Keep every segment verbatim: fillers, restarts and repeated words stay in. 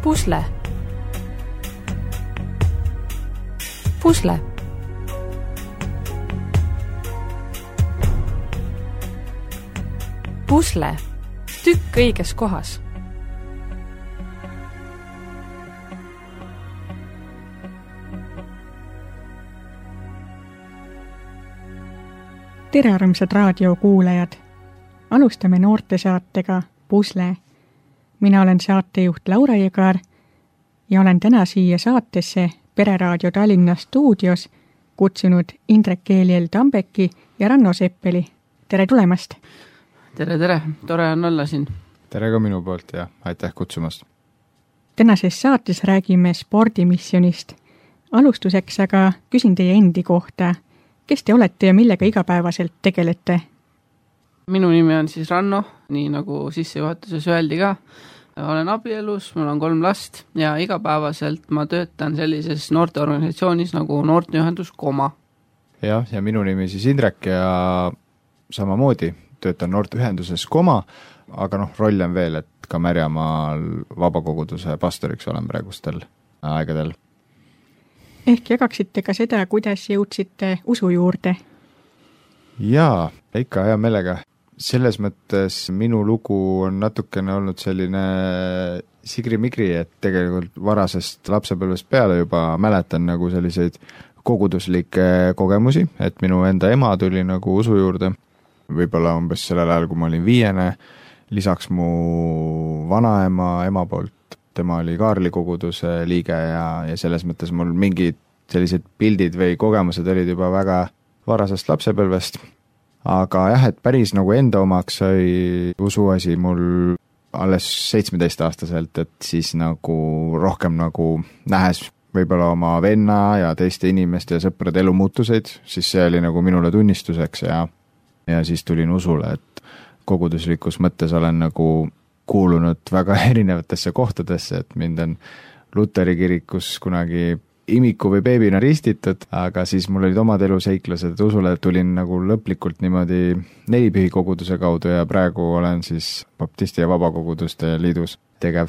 Pusle. Pusle. Pusle. Tükk õiges kohas. Tere armsad raadiokuulajad! Alustame noortesaatega Pusle. Mina olen saatejuht Laura Jõgar ja olen täna siia saatesse Pereraadio Tallinna stuudios kutsunud Indrek Keeliel Tambeki ja Ranno Seppeli. Tere tulemast! Tere, tere! Tore on olla siin. Tere ka minu poolt ja aitäh kutsumast. Tänases saates räägime spordimissionist. Alustuseks aga küsin teie endi kohta. Kes te olete ja millega igapäevaselt tegelete? Minu nimi on siis Ranno, nii nagu sissejuhatuses öeldi ka. Olen abielus, mul on kolm last ja igapäevaselt ma töötan sellises noorteorganisatsioonis nagu Noorteühendus Koma. Ja, ja minu nimi siis Indrek ja samamoodi töötan Noorteühenduses Koma, aga noh, roll on veel, et ka Märjamaal vabakoguduse pastoriks olen praegustel aegadel. Ehk jagaksite ka seda, kuidas jõudsite usu juurde? Jaa, ikka hea meelega. Selles mõttes minu lugu on natukene olnud selline sigri-migri, et tegelikult varasest lapsepõlvest peale juba mäletan nagu selliseid koguduslikke kogemusi, et minu enda ema tuli nagu usu juurde. Võib-olla umbes sellel ajal, kui ma olin viiene, lisaks mu vanaema ema poolt, tema oli Kaarli koguduse liige ja, ja selles mõttes mul mingid sellised pildid või kogemused olid juba väga varasest lapsepõlvest. Aga jah, et päris nagu enda omaks sai usuasi mul alles seitsmeteist-aastaselt, et siis nagu rohkem nagu nähes võib-olla oma venna ja teiste inimeste ja sõprade elu muutuseid, siis see oli nagu minule tunnistuseks ja, ja siis tulin usule, et koguduslikus mõttes olen nagu kuulunud väga erinevatesse kohtadesse, et mind on Luteri kirikus kunagi imiku või beebina ristitud, aga siis mul olid omad eluseiklased, usule tulin nagu lõplikult niimoodi nelipühi koguduse kaudu ja praegu olen siis Baptisti ja Vabakoguduste liidus tegev.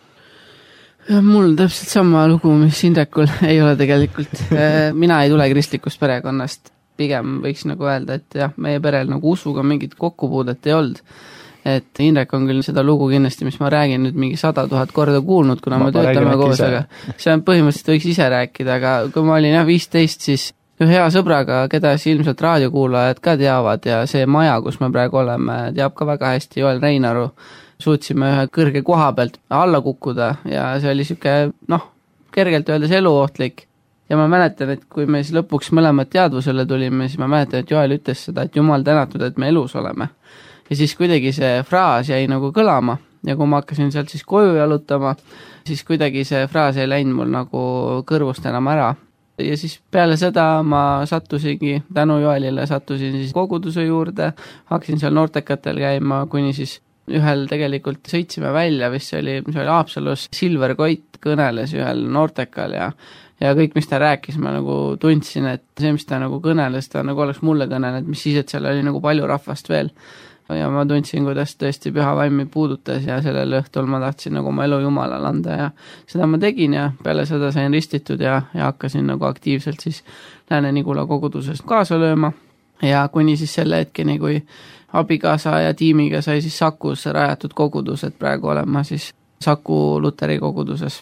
Ja mul täpselt sama lugu, mis Indrekul ei ole tegelikult. Mina ei tule kristlikust perekonnast, pigem võiks nagu öelda, et jah, meie perel nagu usuga mingit kokkupuudet ei olnud. Et Indrek on küll seda lugu kindlasti, mis ma räägin nüüd mingi sada tuhat korda kuulnud, kuna ma, ma töötame koos, aga see on põhimõtteliselt võiks ise rääkida, aga kui ma olin jah viisteist, siis ühe hea sõbraga, keda ilmselt raadiokuulajad ka teavad ja see maja, kus me praegu oleme, teab ka väga hästi Joel Reinaru, suutsime ühe kõrge koha pealt alla kukkuda ja see oli siuke, noh, kergelt öeldes eluohtlik. Ja ma mäletan, et kui me siis lõpuks mõlemad teadvusele tulime, siis ma mäletan, et Joel ütles seda, et Jumal tänatud, et me elus oleme. Ja siis kuidagi see fraas jäi nagu kõlama ja kui ma hakkasin sealt siis koju jalutama, siis kuidagi see fraas ei läinud mul nagu kõrvust enam ära. Ja siis peale seda ma sattusingi, tänu Joelile sattusin siis koguduse juurde, hakkasin seal noortekatel käima, kuni siis ühel tegelikult sõitsime välja, vist see oli, mis oli Haapsalus, Silver Koit kõneles ühel noortekal ja ja kõik, mis ta rääkis, ma nagu tundsin, et see, mis ta nagu kõneles, ta nagu oleks mulle kõnenud, mis siis, et seal oli nagu palju rahvast veel. Ja ma tundsin, kuidas tõesti püha vaimi puudutas ja sellel õhtul ma tahtsin nagu oma elu Jumalale anda ja seda ma tegin ja peale seda sain ristitud ja, ja hakkasin nagu aktiivselt siis Lääne-Nigula koguduses kaasa lööma ja kuni siis selle hetkeni, kui abikaasa ja tiimiga sai siis Sakus rajatud kogudus, et praegu olen ma siis Saku Luteri koguduses.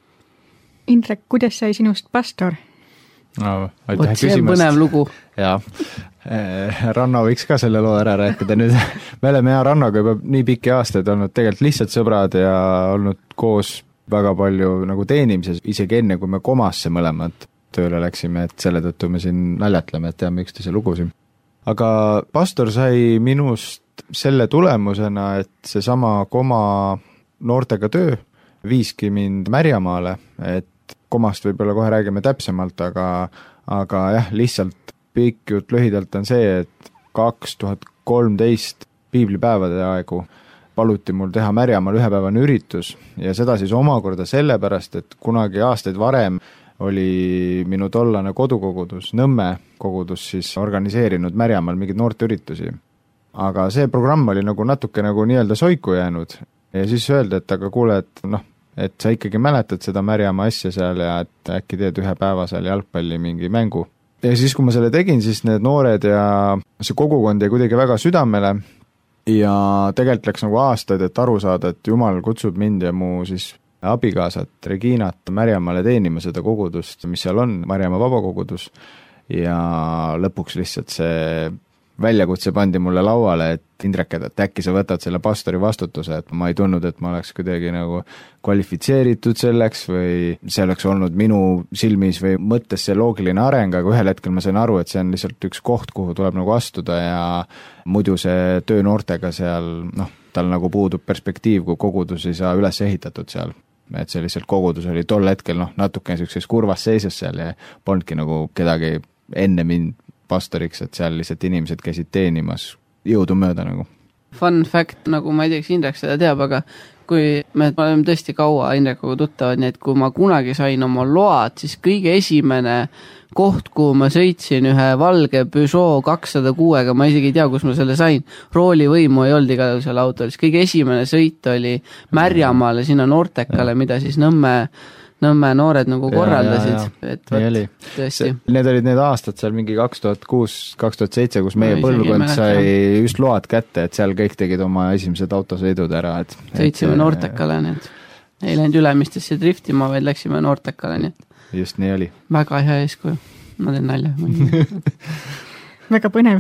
Indrek, kuidas sai sinust pastor? No, Võt, see on põnev lugu. Jaa, Ranno võiks ka selle loo ära rääkida nüüd. Me oleme hea Rannoga juba nii pikki aastaid olnud tegelikult lihtsalt sõbrad ja olnud koos väga palju nagu teenimises, isegi enne kui me Komasse mõlemad tööle läksime, et selle tõttu me siin naljatleme, et teame üksteise lugusid. Aga pastor sai minust selle tulemusena, et seesama Koma noortega töö viiski mind Märjamaale, et Komast võib-olla kohe räägime täpsemalt, aga, aga jah, lihtsalt pikk jutt lühidalt on see, et kaks tuhat kolmteist piiblipäevade aegu paluti mul teha Märjamaal ühepäevane üritus ja seda siis omakorda sellepärast, et kunagi aastaid varem oli minu tollane kodukogudus, Nõmme kogudus siis organiseerinud Märjamaal mingeid noorteüritusi. Aga see programm oli nagu natuke nagu nii-öelda soiku jäänud ja siis öeldi, et aga kuule, et noh, et sa ikkagi mäletad seda Märjamaa asja seal ja et äkki teed ühe päeva seal jalgpalli mingi mängu. Ja siis, kui ma selle tegin, siis need noored ja see kogukond jäi kuidagi väga südamele ja tegelikult läks nagu aastaid, et aru saada, et Jumal kutsub mind ja mu siis abikaasat Reginat Märjamaale teenima seda kogudust, mis seal on, Märjamaa vabakogudus, ja lõpuks lihtsalt see väljakutse pandi mulle lauale, et Indrek, et äkki sa võtad selle pastori vastutuse, et ma ei tundnud, et ma oleks kuidagi nagu kvalifitseeritud selleks või see oleks olnud minu silmis või mõttes see loogiline areng, aga ühel hetkel ma sain aru, et see on lihtsalt üks koht, kuhu tuleb nagu astuda ja muidu see töö noortega seal, noh, tal nagu puudub perspektiiv, kui kogudus ei saa üles ehitatud seal. Et see lihtsalt kogudus oli tol hetkel, noh, natuke niisuguses kurvas seisus seal ja polnudki nagu kedagi enne mind pastoriks, et seal lihtsalt inimesed käisid teenimas jõudu mööda nagu. Fun fact, nagu ma ei tea, kas Indrek seda teab, aga kui me oleme tõesti kaua Indrekuga tuttavad, nii et kui ma kunagi sain oma load, siis kõige esimene koht, kuhu ma sõitsin ühe valge Peugeot kakssada kuuega, ma isegi ei tea, kus ma selle sain, roolivõimu ei olnud igal seal autol, siis kõige esimene sõit oli Märjamaale sinna Noortekale, mida siis Nõmme Nõmme noored nagu korraldasid, et võt, tõesti. Need olid need aastad seal mingi kaks tuhat kuus kaks tuhat seitse, kus meie no, põlvkond sai just load kätte, et seal kõik tegid oma esimesed autosõidud ära. Et, sõitsime et, Noortekale, need ei läinud Ülemistesse driftima, vaid läksime Noortekale, nii et just nii oli. Väga hea eeskuju, ma teen nalja. Väga põnev.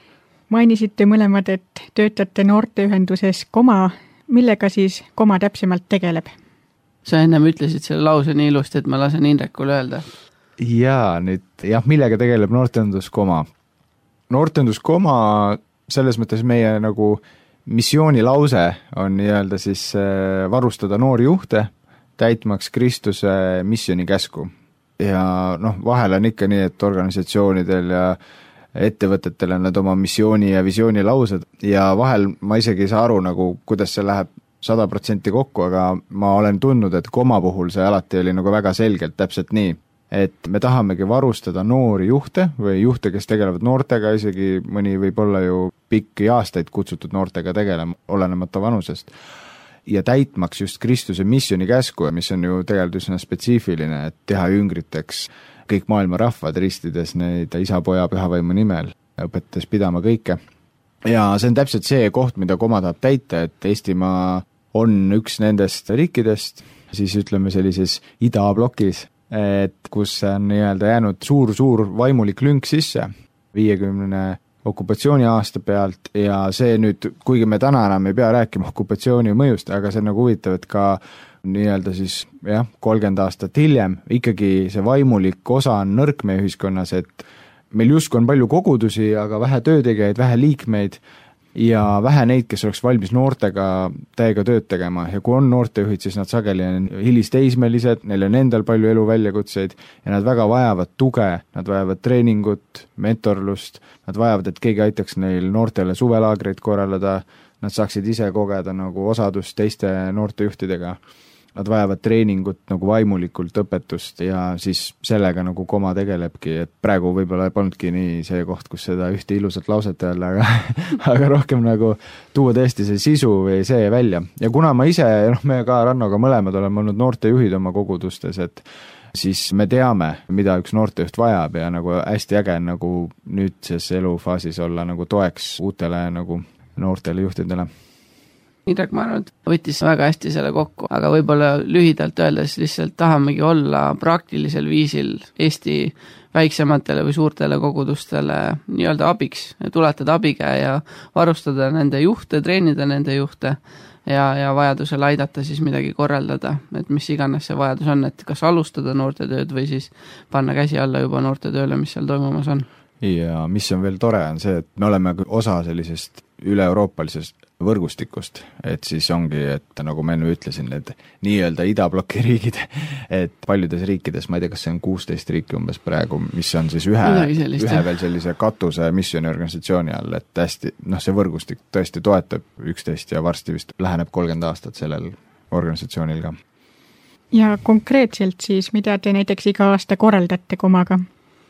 Mainisite mõlemad, et töötate noorteühenduses Koma, millega siis Koma täpsemalt tegeleb? Sa ennem ütlesid selle lause nii ilusti, et ma lasen Indrekule öelda. Jaa, nüüd, jah, millega tegeleb Noorteühendus Koma? Noorteühendus Koma, selles mõttes meie nagu missioonilause on nii-öelda siis varustada noori juhte, täitmaks Kristuse missiooni käsku. Ja noh, vahel on ikka nii, et organisatsioonidel ja ettevõtetel on need oma missiooni ja visiooni laused ja vahel ma isegi ei saa aru, nagu, kuidas see läheb sada protsenti kokku, aga ma olen tundnud, et Koma puhul see alati oli nagu väga selgelt täpselt nii, et me tahamegi varustada noori juhte või juhte, kes tegelevad noortega, isegi mõni võib olla ju pikki aastaid kutsutud noortega tegelema, olenemata vanusest, ja täitmaks just Kristuse missiooni käsku, mis on ju tegelikult üsna spetsiifiline, et teha jüngriteks kõik maailma rahvad, ristides neid isa, poja, pühavaimu nimel, õpetades pidama kõike. Ja see on täpselt see koht, mida Koma tahab täita, et Eestimaa on üks nendest riikidest, siis ütleme sellises idablokis, et kus on nii-öelda jäänud suur-suur vaimulik lünk sisse viiekümne okupatsiooni aasta pealt ja see nüüd, kuigi me täna enam ei pea rääkima okupatsiooni mõjust, aga see on nagu huvitav, et ka nii-öelda siis jah, kolmkümmend aastat hiljem ikkagi see vaimulik osa on nõrk meie ühiskonnas, et meil justkui on palju kogudusi, aga vähe töötegijaid, vähe liikmeid ja vähe neid, kes oleks valmis noortega täiega tööd tegema ja kui on noortejuhid, siis nad sageli on hilisteismelised, neil on endal palju elu väljakutseid ja nad väga vajavad tuge, nad vajavad treeningut, mentorlust, nad vajavad, et keegi aitaks neil noortele suvelaagreid korraldada, nad saaksid ise kogeda nagu osadust teiste noortejuhtidega. Nad vajavad treeningut nagu vaimulikult õpetust ja siis sellega nagu Koma tegelebki, et praegu võib-olla polnudki nii see koht, kus seda ühte ilusat lauset öelda, aga, aga rohkem nagu tuua tõesti see sisu või see välja. Ja kuna ma ise, noh me ka Rannoga mõlemad oleme olnud noortejuhid oma kogudustes, et siis me teame, mida üks noortejuht vajab ja nagu hästi äge nagu nüüdses elufaasis olla nagu toeks uutele nagu noortele juhtidele. Indrek, ma arvan, et võttis väga hästi selle kokku, aga võib-olla lühidalt öeldes lihtsalt tahamegi olla praktilisel viisil Eesti väiksematele või suurtele kogudustele nii-öelda abiks, tuletada abikäe ja varustada nende juhte, treenida nende juhte ja, ja vajadusel aidata siis midagi korraldada, et mis iganes see vajadus on, et kas alustada noortetööd või siis panna käsi alla juba noortetööle, mis seal toimumas on. Ja mis on veel tore, on see, et me oleme osa sellisest üle-euroopalisest võrgustikust, et siis ongi, et nagu ma enne ütlesin, need nii-öelda idabloki riigid, et paljudes riikides, ma ei tea, kas see on kuusteist riiki umbes praegu, mis on siis ühe, ühe veel sellise katuse missiooniorganisatsiooni all, et hästi, noh, see võrgustik tõesti toetab üksteist ja varsti vist läheneb kolmkümmend aastat sellel organisatsioonil ka. Ja konkreetselt siis, mida te näiteks iga aasta korraldate Komaga?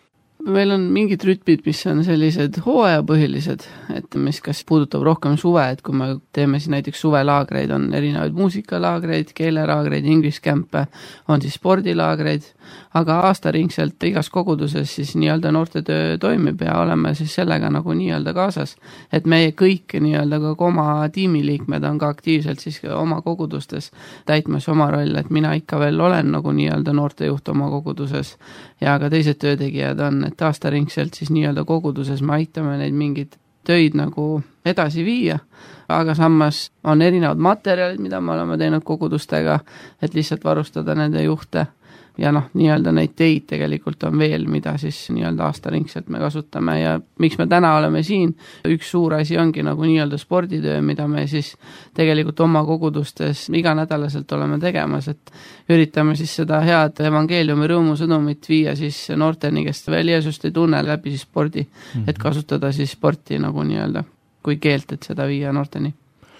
meil on mingid rütmid, mis on sellised hooajapõhilised, et mis kas puudutab rohkem suve, et kui me teeme siis näiteks suvelaagreid, on erinevaid muusikalaagreid, keelelaagreid, ingliskämpe, on siis spordilaagreid, aga aastaringselt igas koguduses siis nii-öelda noortetöö toimib ja oleme siis sellega nagu nii-öelda kaasas. Et meie kõik nii-öelda ka oma tiimiliikmed on ka aktiivselt siis oma kogudustes täitmas oma roll, et mina ikka veel olen nagu nii-öelda noortejuht oma koguduses ja ka teised töötegijad on, et aastaringselt siis nii-öelda koguduses me aitame neid mingid töid nagu edasi viia, aga samas on erinevad materjalid, mida me oleme teinud kogudustega, et lihtsalt varustada nende juhte ja noh, nii-öelda neid teid tegelikult on veel, mida siis nii-öelda aastaringselt me kasutame ja miks me täna oleme siin, üks suur asi ongi nagu nii-öelda sporditöö, mida me siis tegelikult oma kogudustes iganädalaselt oleme tegemas, et üritame siis seda head evangeeliumi rõõmusõnumit viia siis noorteni, kes veel Jeesust ei tunne läbi siis spordi, mm-hmm. et kasutada siis sporti nagu nii-öelda kui keelt, et seda viia noorteni.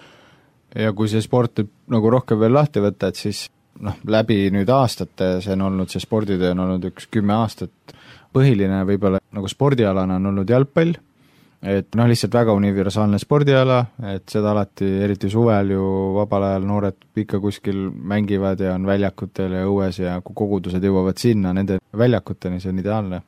Ja kui see sport nagu rohkem veel lahti võtta, et siis noh, läbi nüüd aastate, see on olnud, see sporditöö on olnud üks kümme aastat, põhiline võib-olla nagu spordialana on olnud jalgpall, et noh, lihtsalt väga universaalne spordiala, et seda alati, eriti suvel ju vabal ajal noored ikka kuskil mängivad ja on väljakutel ja õues ja kui kogudused jõuavad sinna, nende väljakuteni, see on ideaalne.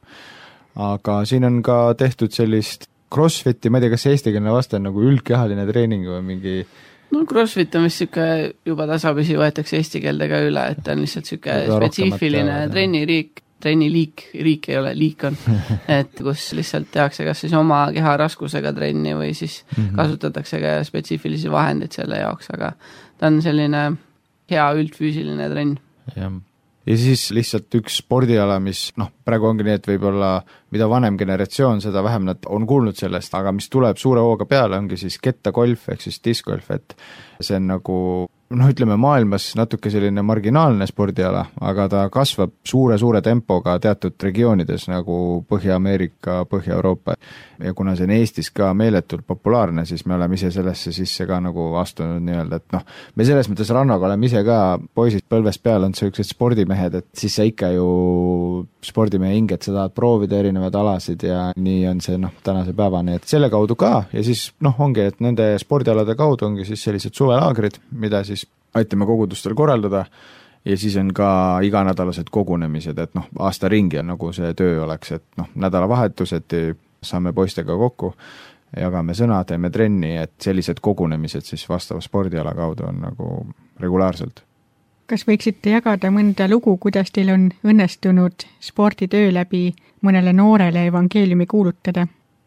Aga siin on ka tehtud sellist crossfiti, ma ei tea, kas eestikeelne vaste on nagu üldkehaline treening või mingi no crossfit on vist siuke juba tasapisi võetakse eesti keeldega üle, et on lihtsalt siuke spetsiifiline trenniriik, trenniliik, riik ei ole, liik on, et kus lihtsalt tehakse kas siis oma keha raskusega trenni või siis mm-hmm. kasutatakse ka spetsiifilisi vahendeid selle jaoks, aga ta on selline hea üldfüüsiline trenn. Jah. Ja siis lihtsalt üks spordiala, mis noh, praegu ongi nii, et võib-olla mida vanem generatsioon, seda vähem nad on kuulnud sellest, aga mis tuleb suure hooga peale, ongi siis kettagolf ehk siis discgolf, et see on nagu noh, ütleme maailmas natuke selline marginaalne spordiala, aga ta kasvab suure-suure tempoga teatud regioonides nagu Põhja-Ameerika, Põhja-Euroopa ja kuna see on Eestis ka meeletult populaarne, siis me oleme ise sellesse sisse ka nagu astunud nii-öelda, et noh, me selles mõttes rannaga oleme ise ka poisid põlvest peal on sellised spordimehed, et siis sa ikka ju spordimehe hinget, sa tahad proovida erinevad alasid ja nii on see noh, tänase päevani, et selle kaudu ka ja siis noh, ongi, et nende spordialade kaudu ongi siis sellised suvelaagrid, mida siis aitame kogudustel korraldada ja siis on ka iganädalased kogunemised, et noh, aasta ringi on nagu see töö oleks, et noh, nädalavahetused saame poistega kokku, jagame sõna, teeme trenni, et sellised kogunemised siis vastava spordiala kaudu on nagu regulaarselt. Kas võiksite jagada mõnda lugu, kuidas teil on õnnestunud sporditöö läbi mõnele noorele evangeeliumi kuulutada?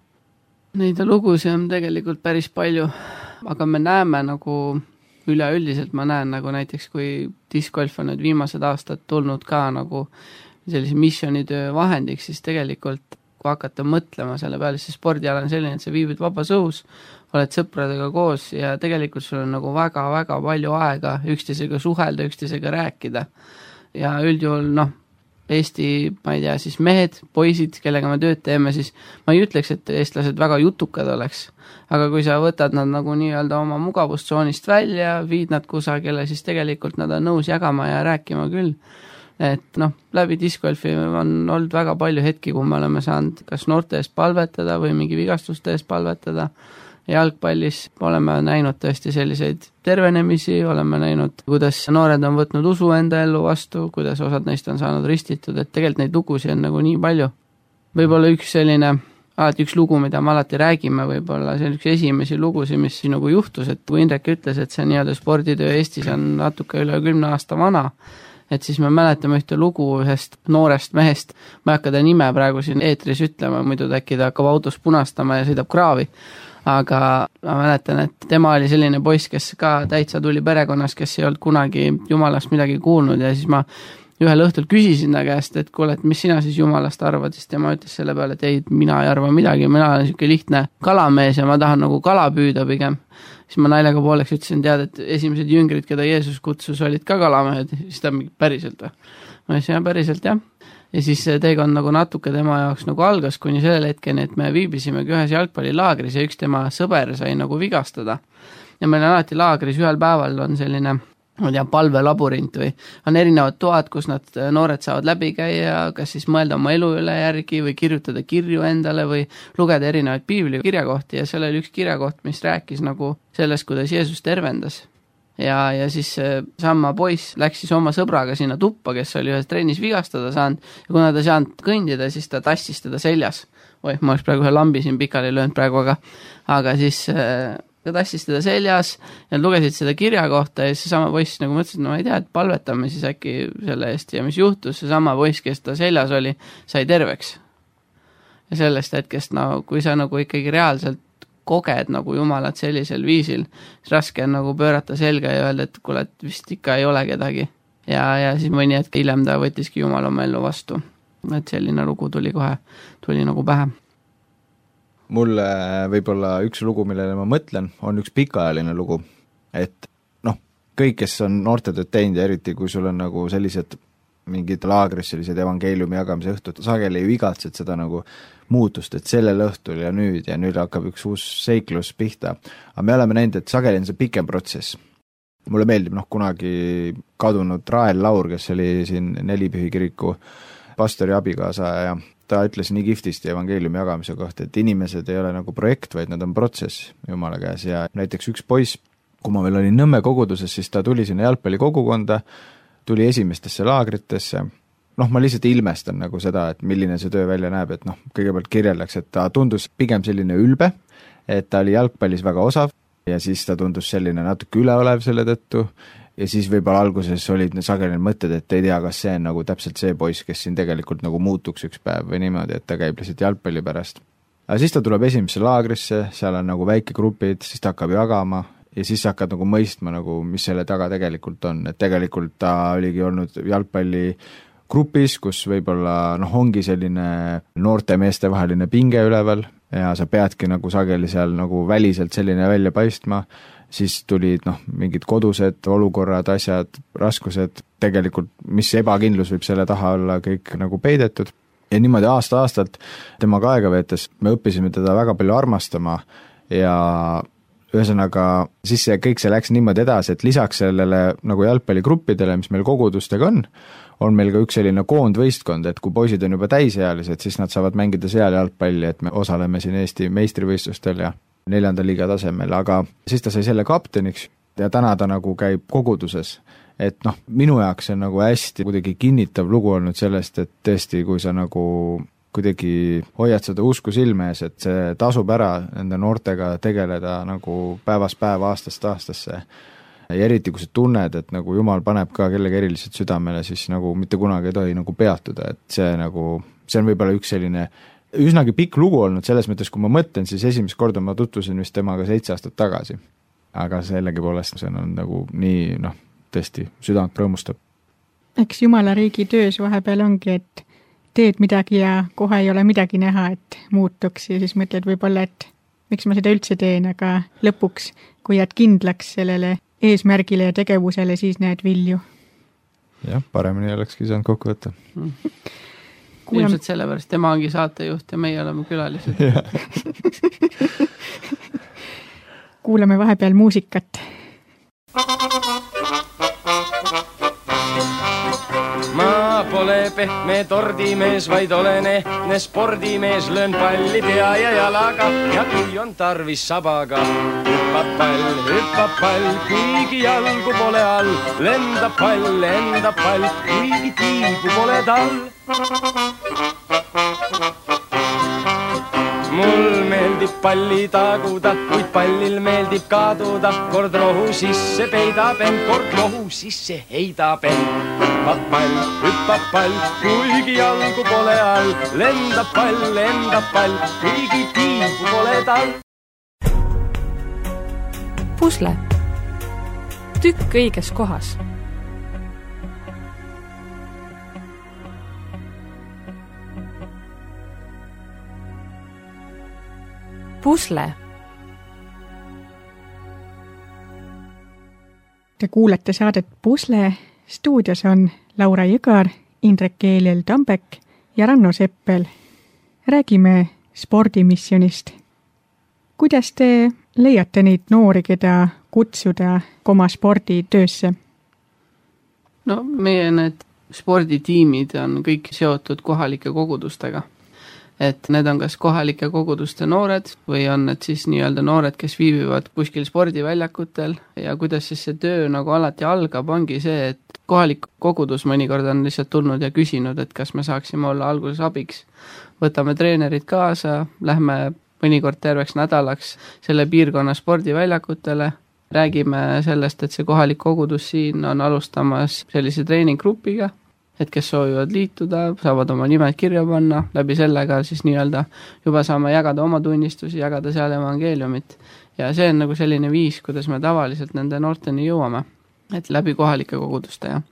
Neid lugusid on tegelikult päris palju, aga me näeme nagu üleüldiselt, ma näen nagu näiteks, kui discgolf on nüüd viimased aastad tulnud ka nagu sellise missionitöö vahendiks, siis tegelikult kui hakata mõtlema selle peale, siis spordiala on selline, et sa viibid vabas õhus, oled sõpradega koos ja tegelikult sul on nagu väga-väga palju aega üksteisega suhelda, üksteisega rääkida. Ja üldjuhul, noh, Eesti, ma ei tea, siis mehed, poisid, kellega me tööd teeme, siis ma ei ütleks, et eestlased väga jutukad oleks, aga kui sa võtad nad nagu nii-öelda oma mugavustsoonist välja, viid nad kusagile, siis tegelikult nad on nõus jagama ja rääkima küll. Et noh, läbi discgolfi on olnud väga palju hetki, kui me oleme saanud kas noorte eest palvetada või mingi vigastuste eest palvetada. Jalgpallis oleme näinud tõesti selliseid tervenemisi, oleme näinud, kuidas noored on võtnud usu enda ellu vastu, kuidas osad neist on saanud ristitud, et tegelikult neid lugusid on nagu nii palju. Võib-olla üks selline, alati üks lugu, mida me alati räägime, võib-olla see on üks esimesi lugusid, mis nagu juhtus, et kui Indrek ütles, et see nii-öelda sporditöö Eestis on natuke üle kümne aasta vana, et siis me mäletame ühte lugu ühest noorest mehest, ma ei hakka ta nime praegu siin eetris ütlema, muidu äkki ta hakkab autos punastama ja sõidab kraavi, aga ma mäletan, et tema oli selline poiss, kes ka täitsa tuli perekonnas, kes ei olnud kunagi Jumalast midagi kuulnud ja siis ma ühel õhtul küsisin ta käest, et kuule, et mis sina siis Jumalast arvad, siis tema ütles selle peale, et ei, mina ei arva midagi, mina olen niisugune lihtne kalamees ja ma tahan nagu kala püüda pigem. Siis ma naljaga pooleks ütlesin, tead, et esimesed jüngrid, keda Jeesus kutsus, olid ka kalamehed, siis ta päriselt või? Ma ütlesin, jah, päriselt, jah. Ja siis teekond nagu natuke tema jaoks nagu algas kuni sellel hetkeni, et me viibisimegi ühes jalgpallilaagris ja üks tema sõber sai nagu vigastada. Ja meil on alati laagris ühel päeval on selline ma tean, palvelabürint või on erinevad toad, kus nad noored saavad läbi käia, kas siis mõelda oma elu üle järgi või kirjutada kirju endale või lugeda erinevaid piibli kirjakohti ja seal oli üks kirjakoht, mis rääkis nagu sellest, kuidas Jeesus tervendas. Ja, ja siis sama poiss läks siis oma sõbraga sinna tuppa, kes oli ühes trennis vigastada saanud ja kuna ta saanud kõndida, siis ta tassis teda seljas. Oih, ma oleks praegu ühe lambi siin pikali löönud praegu, aga, aga siis ta tassis teda seljas ja lugesid seda kirja kohta ja siis sama poiss nagu mõtlesid, no ma ei tea, et palvetame siis äkki selle eest ja mis juhtus, see sama poiss, kes ta seljas oli, sai terveks. Ja sellest hetkest, no kui sa nagu ikkagi reaalselt koged nagu Jumalat sellisel viisil, siis raske on nagu pöörata selga ja öelda, et kuule, et vist ikka ei ole kedagi. Ja, ja siis mõni hetk hiljem ta võttiski Jumal oma ellu vastu. Et selline lugu tuli kohe, tuli nagu pähe. Mulle võib-olla üks lugu, millele ma mõtlen, on üks pikaajaline lugu, et noh, kõik, kes on noortetööd teinud ja eriti, kui sul on nagu sellised mingid laagris, sellised evangeeliumi jagamise õhtud, sageli ju igatsed seda nagu muutust, et sellel õhtul ja nüüd ja nüüd hakkab üks uus seiklus pihta, aga me oleme näinud, et sageli on see pikem protsess. Mulle meeldib noh, kunagi kadunud Rael Laur, kes oli siin Nelipühi kiriku pastori abikaasa ja ta ütles nii kihvtisti evangeeliumi jagamise kohta, et inimesed ei ole nagu projekt, vaid nad on protsess Jumala käes ja näiteks üks poiss, kui ma veel olin Nõmme koguduses, siis ta tuli sinna jalgpalli kogukonda, tuli esimestesse laagritesse, noh, ma lihtsalt ilmestan nagu seda, et milline see töö välja näeb, et noh, kõigepealt kirjeldaks, et ta tundus pigem selline ülbe, et ta oli jalgpallis väga osav ja siis ta tundus selline natuke üleolev selle tõttu ja siis võib-olla alguses olid sageli mõtted, et ei tea, kas see on nagu täpselt see poiss, kes siin tegelikult nagu muutuks üks päev või niimoodi, et ta käib lihtsalt jalgpalli pärast. Aga siis ta tuleb esimesse laagrisse, seal on nagu väike grupid, siis ta hakkab jagama ja siis hakkad nagu mõistma, nagu, mis selle taga tegelikult on, et tegelikult ta oligi olnud jalgpalli grupis, kus võib-olla noh, ongi selline noorte meeste vaheline pinge üleval ja sa peadki nagu sageli seal nagu väliselt selline välja paistma, siis tulid noh, mingid kodused olukorrad, asjad, raskused, tegelikult mis ebakindlus võib selle taha olla kõik nagu peidetud. Ja niimoodi aasta-aastalt temaga aega veetes me õppisime teda väga palju armastama ja ühesõnaga siis see, kõik see läks niimoodi edasi, et lisaks sellele nagu jalgpalligruppidele, mis meil kogudustega on, on meil ka üks selline koondvõistkond, et kui poisid on juba täisealised, siis nad saavad mängida seal jalgpalli, et me osaleme siin Eesti meistrivõistlustel ja neljanda liiga tasemel, aga siis ta sai selle kapteniks ja täna ta nagu käib koguduses. Et noh, minu jaoks on nagu hästi kuidagi kinnitav lugu olnud sellest, et tõesti, kui sa nagu kuidagi hoiad seda usku silme ees, et see tasub ära nende noortega tegeleda nagu päevast päeva, aastast aastasse. Ja eriti, kui sa tunned, et nagu Jumal paneb ka kellegi eriliselt südamele, siis nagu mitte kunagi ei tohi nagu peatuda, et see nagu, see on võib-olla üks selline üsnagi pikk lugu olnud selles mõttes, kui ma mõtlen, siis esimest korda ma tutvusin vist temaga seitse aastat tagasi. Aga sellegi poolest see on nagu nii, noh, tõesti südant rõõmustab. Eks Jumala riigi töös vahepeal ongi, et teed midagi ja kohe ei ole midagi näha, et muutuks ja siis mõtled võib-olla, et miks ma seda üldse teen, aga lõpuks, kui jääd kindlaks sellele eesmärgile ja tegevusele, siis näed vilju. Jah, paremini olekski saanud kokku võtta. Mm. Kuulem... Ilmselt sellepärast, tema ongi saatejuht ja meie oleme külalised. Kuulame vahepeal muusikat. Ma pole pehme tordimees, vaid olen ehtne spordimees, löön palli pea ja jalaga ja kui on tarvis sabaga. Hüppab pall, hüppab pall, kuigi jalgu pole all, lendab pall, lendab pall, kuigi tiibu pole tal. Mul meeldib palli taguda, kuid pallil meeldib kaduda, kord rohu sisse peidab end, kord rohu sisse heidab end. Hüppab pall, hüppab pall, kuigi jalgu pole all, lendab pall, lendab pall, kuigi tiibu pole tal. Pusle. Tükk õiges kohas. Pusle. Te kuulete saadet Pusle. Stuudios on Laura Jõgar, Indrek Keeliel-Tambek ja Ranno Seppel. Räägime spordimissionist. Kuidas te leiate neid noori, keda kutsuda oma sporditöösse? no meie need sporditiimid on kõik seotud kohalike kogudustega. Et need on kas kohalike koguduste noored või on need siis nii-öelda noored, kes viibivad kuskil spordiväljakutel ja kuidas siis see töö nagu alati algab, ongi see, et kohalik kogudus mõnikord on lihtsalt tulnud ja küsinud, et kas me saaksime olla alguses abiks. Võtame treenerid kaasa, lähme mõnikord terveks nädalaks selle piirkonna spordiväljakutele, räägime sellest, et see kohalik kogudus siin on alustamas sellise treeninggrupiga, et kes soovivad liituda, saavad oma nimed kirja panna, läbi sellega siis nii-öelda juba saame jagada oma tunnistusi, jagada seal evangeeliumit. Ja see on nagu selline viis, kuidas me tavaliselt nende noorteni jõuame, et läbi kohalike koguduste, jah.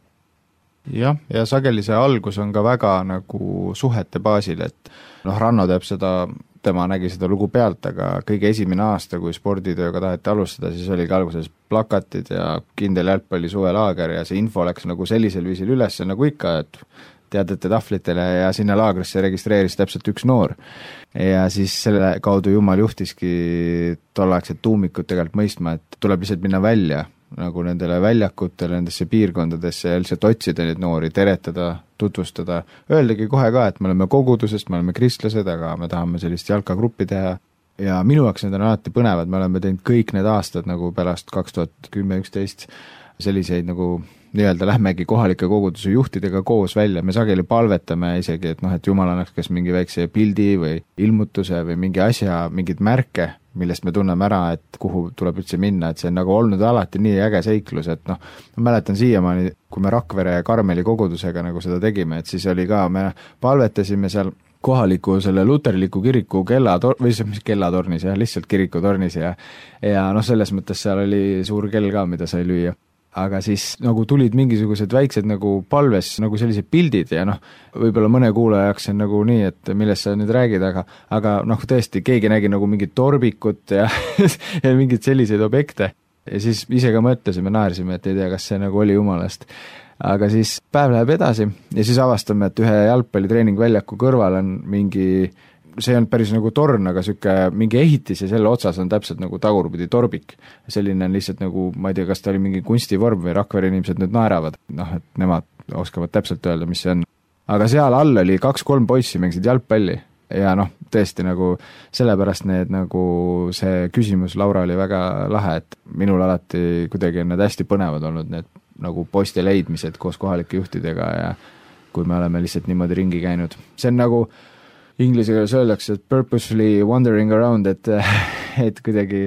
jah, ja sageli see algus on ka väga nagu suhete baasil, et noh, Ranno teeb seda, tema nägi seda lugu pealt, aga kõige esimene aasta, kui sporditööga taheti alustada, siis oli ka alguses plakatid ja kindel jalgpalli suvelaager ja see info läks nagu sellisel viisil üles, nagu ikka, et teadete tahvlitele ja sinna laagrisse registreeris täpselt üks noor. Ja siis selle kaudu Jumal juhtiski tolleaegset tuumikut tegelikult mõistma, et tuleb lihtsalt minna välja, nagu nendele väljakutele, nendesse piirkondadesse ja lihtsalt otsida neid noori, teretada, tutvustada, öeldagi kohe ka, et me oleme kogudusest, me oleme kristlased, aga me tahame sellist jalkagruppi teha ja minu jaoks need on alati põnevad, me oleme teinud kõik need aastad nagu pärast kaks tuhat kümme üksteist selliseid nagu nii-öelda lähmegi kohalike koguduse juhtidega koos välja, me sageli palvetame isegi, et noh, et Jumal annaks kas mingi väikse pildi või ilmutuse või mingi asja, mingid märke, millest me tunneme ära, et kuhu tuleb üldse minna, et see on nagu olnud alati nii äge seiklus, et noh, ma mäletan siiamaani, kui me Rakvere ja Karmeli kogudusega nagu seda tegime, et siis oli ka, me palvetasime seal kohaliku selle luterliku kiriku kellator-, või see mis kellatornis, jah, lihtsalt kirikutornis ja ja noh, selles mõttes seal oli suur kell ka, mida sai lüüa. Aga siis nagu tulid mingisugused väiksed nagu palves nagu sellised pildid ja noh, võib-olla mõne kuulaja jaoks on nagu nii, et millest sa nüüd räägid, aga aga noh, tõesti, keegi nägi nagu mingit torbikut ja, ja mingeid selliseid objekte. Ja siis ise ka mõtlesime, naersime, et ei tea, kas see nagu oli Jumalast. Aga siis päev läheb edasi ja siis avastame, et ühe jalgpallitreeningväljaku kõrval on mingi, see on päris nagu torn, aga süke mingi ehitis ja selle otsas on täpselt nagu tagurpidi torbik. Selline on lihtsalt nagu, ma ei tea, kas ta oli mingi kunstivorm või Rakvere inimesed nüüd naeravad, noh, et nemad oskavad täpselt öelda, mis see on. Aga seal all oli kaks-kolm poissi mängisid jalgpalli ja noh, tõesti nagu sellepärast need nagu see küsimus Laura oli väga lahe, et minul alati kuidagi on need hästi põnevad olnud, need nagu poiste leidmised koos kohalike juhtidega ja kui me oleme lihtsalt niimoodi ringi käinud. See on nagu inglise keeles öeldakse, et purposefully wandering around, et, et kuidagi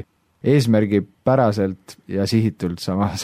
eesmärgipäraselt ja sihitult samas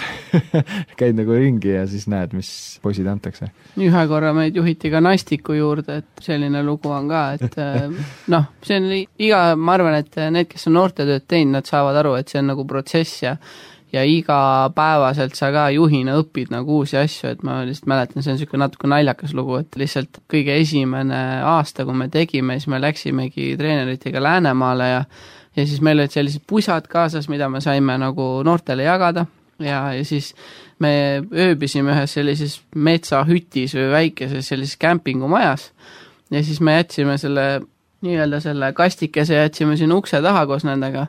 käid nagu ringi ja siis näed, mis poisid antakse. Ühe korra meid juhiti ka Nastiku juurde, et selline lugu on ka, et noh, see on iga, ma arvan, et need, kes on noortetööd teinud, nad saavad aru, et see on nagu protsess ja ja iga päevaselt sa ka juhina õpid nagu uusi asju, et ma lihtsalt mäletan, see on niisugune natuke naljakas lugu, et lihtsalt kõige esimene aasta, kui me tegime, siis me läksimegi treeneritega Läänemaale ja ja siis meil olid sellised pusad kaasas, mida me saime nagu noortele jagada ja, ja siis me ööbisime ühes sellises metsahütis või väikeses sellises kämpingumajas ja siis me jätsime selle nii-öelda selle kastikese jätsime siin ukse taha koos nendega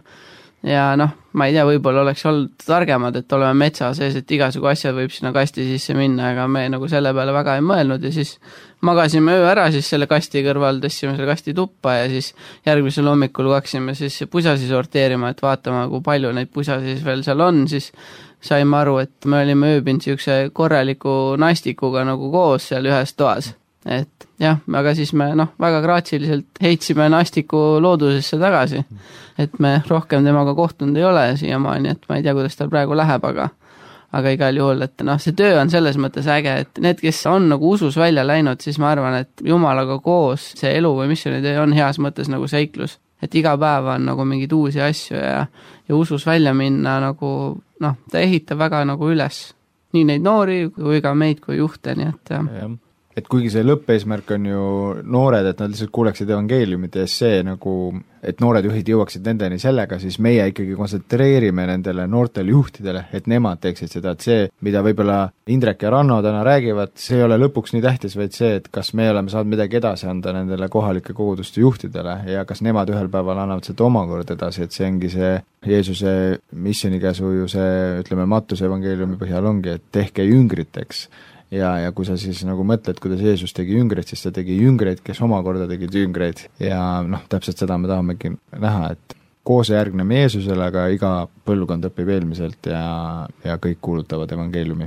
ja noh, ma ei tea, võib-olla oleks olnud targemad, et oleme metsa sees, et igasugu asjad võib sinna kasti sisse minna, aga me nagu selle peale väga ei mõelnud ja siis magasime öö ära siis selle kasti kõrval, tõstsime selle kasti tuppa ja siis järgmisel hommikul hakkasime siis pusasi sorteerima, et vaatama, kui palju neid pusasi siis veel seal on, siis saime aru, et me olime ööbinud niisuguse korraliku Nastikuga nagu koos seal ühes toas. Et jah, aga siis me noh, väga graatsiliselt heitsime Nastiku loodusesse tagasi, et me rohkem temaga kohtunud ei ole siiamaani, et ma ei tea, kuidas tal praegu läheb, aga aga igal juhul, et noh, see töö on selles mõttes äge, et need, kes on nagu usus välja läinud, siis ma arvan, et Jumalaga koos see elu või missioonitöö on heas mõttes nagu seiklus, et iga päev on nagu mingeid uusi asju ja, ja usus välja minna nagu noh, ta ehitab väga nagu üles nii neid noori kui ka meid kui juhte, nii et jah. Ja. Et kuigi see lõppeesmärk on ju noored, et nad lihtsalt kuuleksid evangeeliumit ja see nagu, et noored juhid jõuaksid nendeni sellega, siis meie ikkagi kontsentreerime nendele noortele juhtidele, et nemad teeksid seda, et see, mida võib-olla Indrek ja Ranno täna räägivad, see ei ole lõpuks nii tähtis, vaid see, et kas me oleme saanud midagi edasi anda nendele kohalike koguduste juhtidele ja kas nemad ühel päeval annavad seda omakorda edasi, et see ongi see Jeesuse missionikäsu ju see, ütleme, Mattuse evangeeliumi põhjal ongi, et tehke jüngriteks. ja, ja kui sa siis nagu mõtled, kuidas Jeesus tegi jüngreid, siis ta tegi jüngreid, kes omakorda tegid jüngreid ja noh, täpselt seda me tahamegi näha, et koos järgneme Jeesusele, aga iga põlvkond õpib eelmiselt ja, ja kõik kuulutavad evangeeliumi.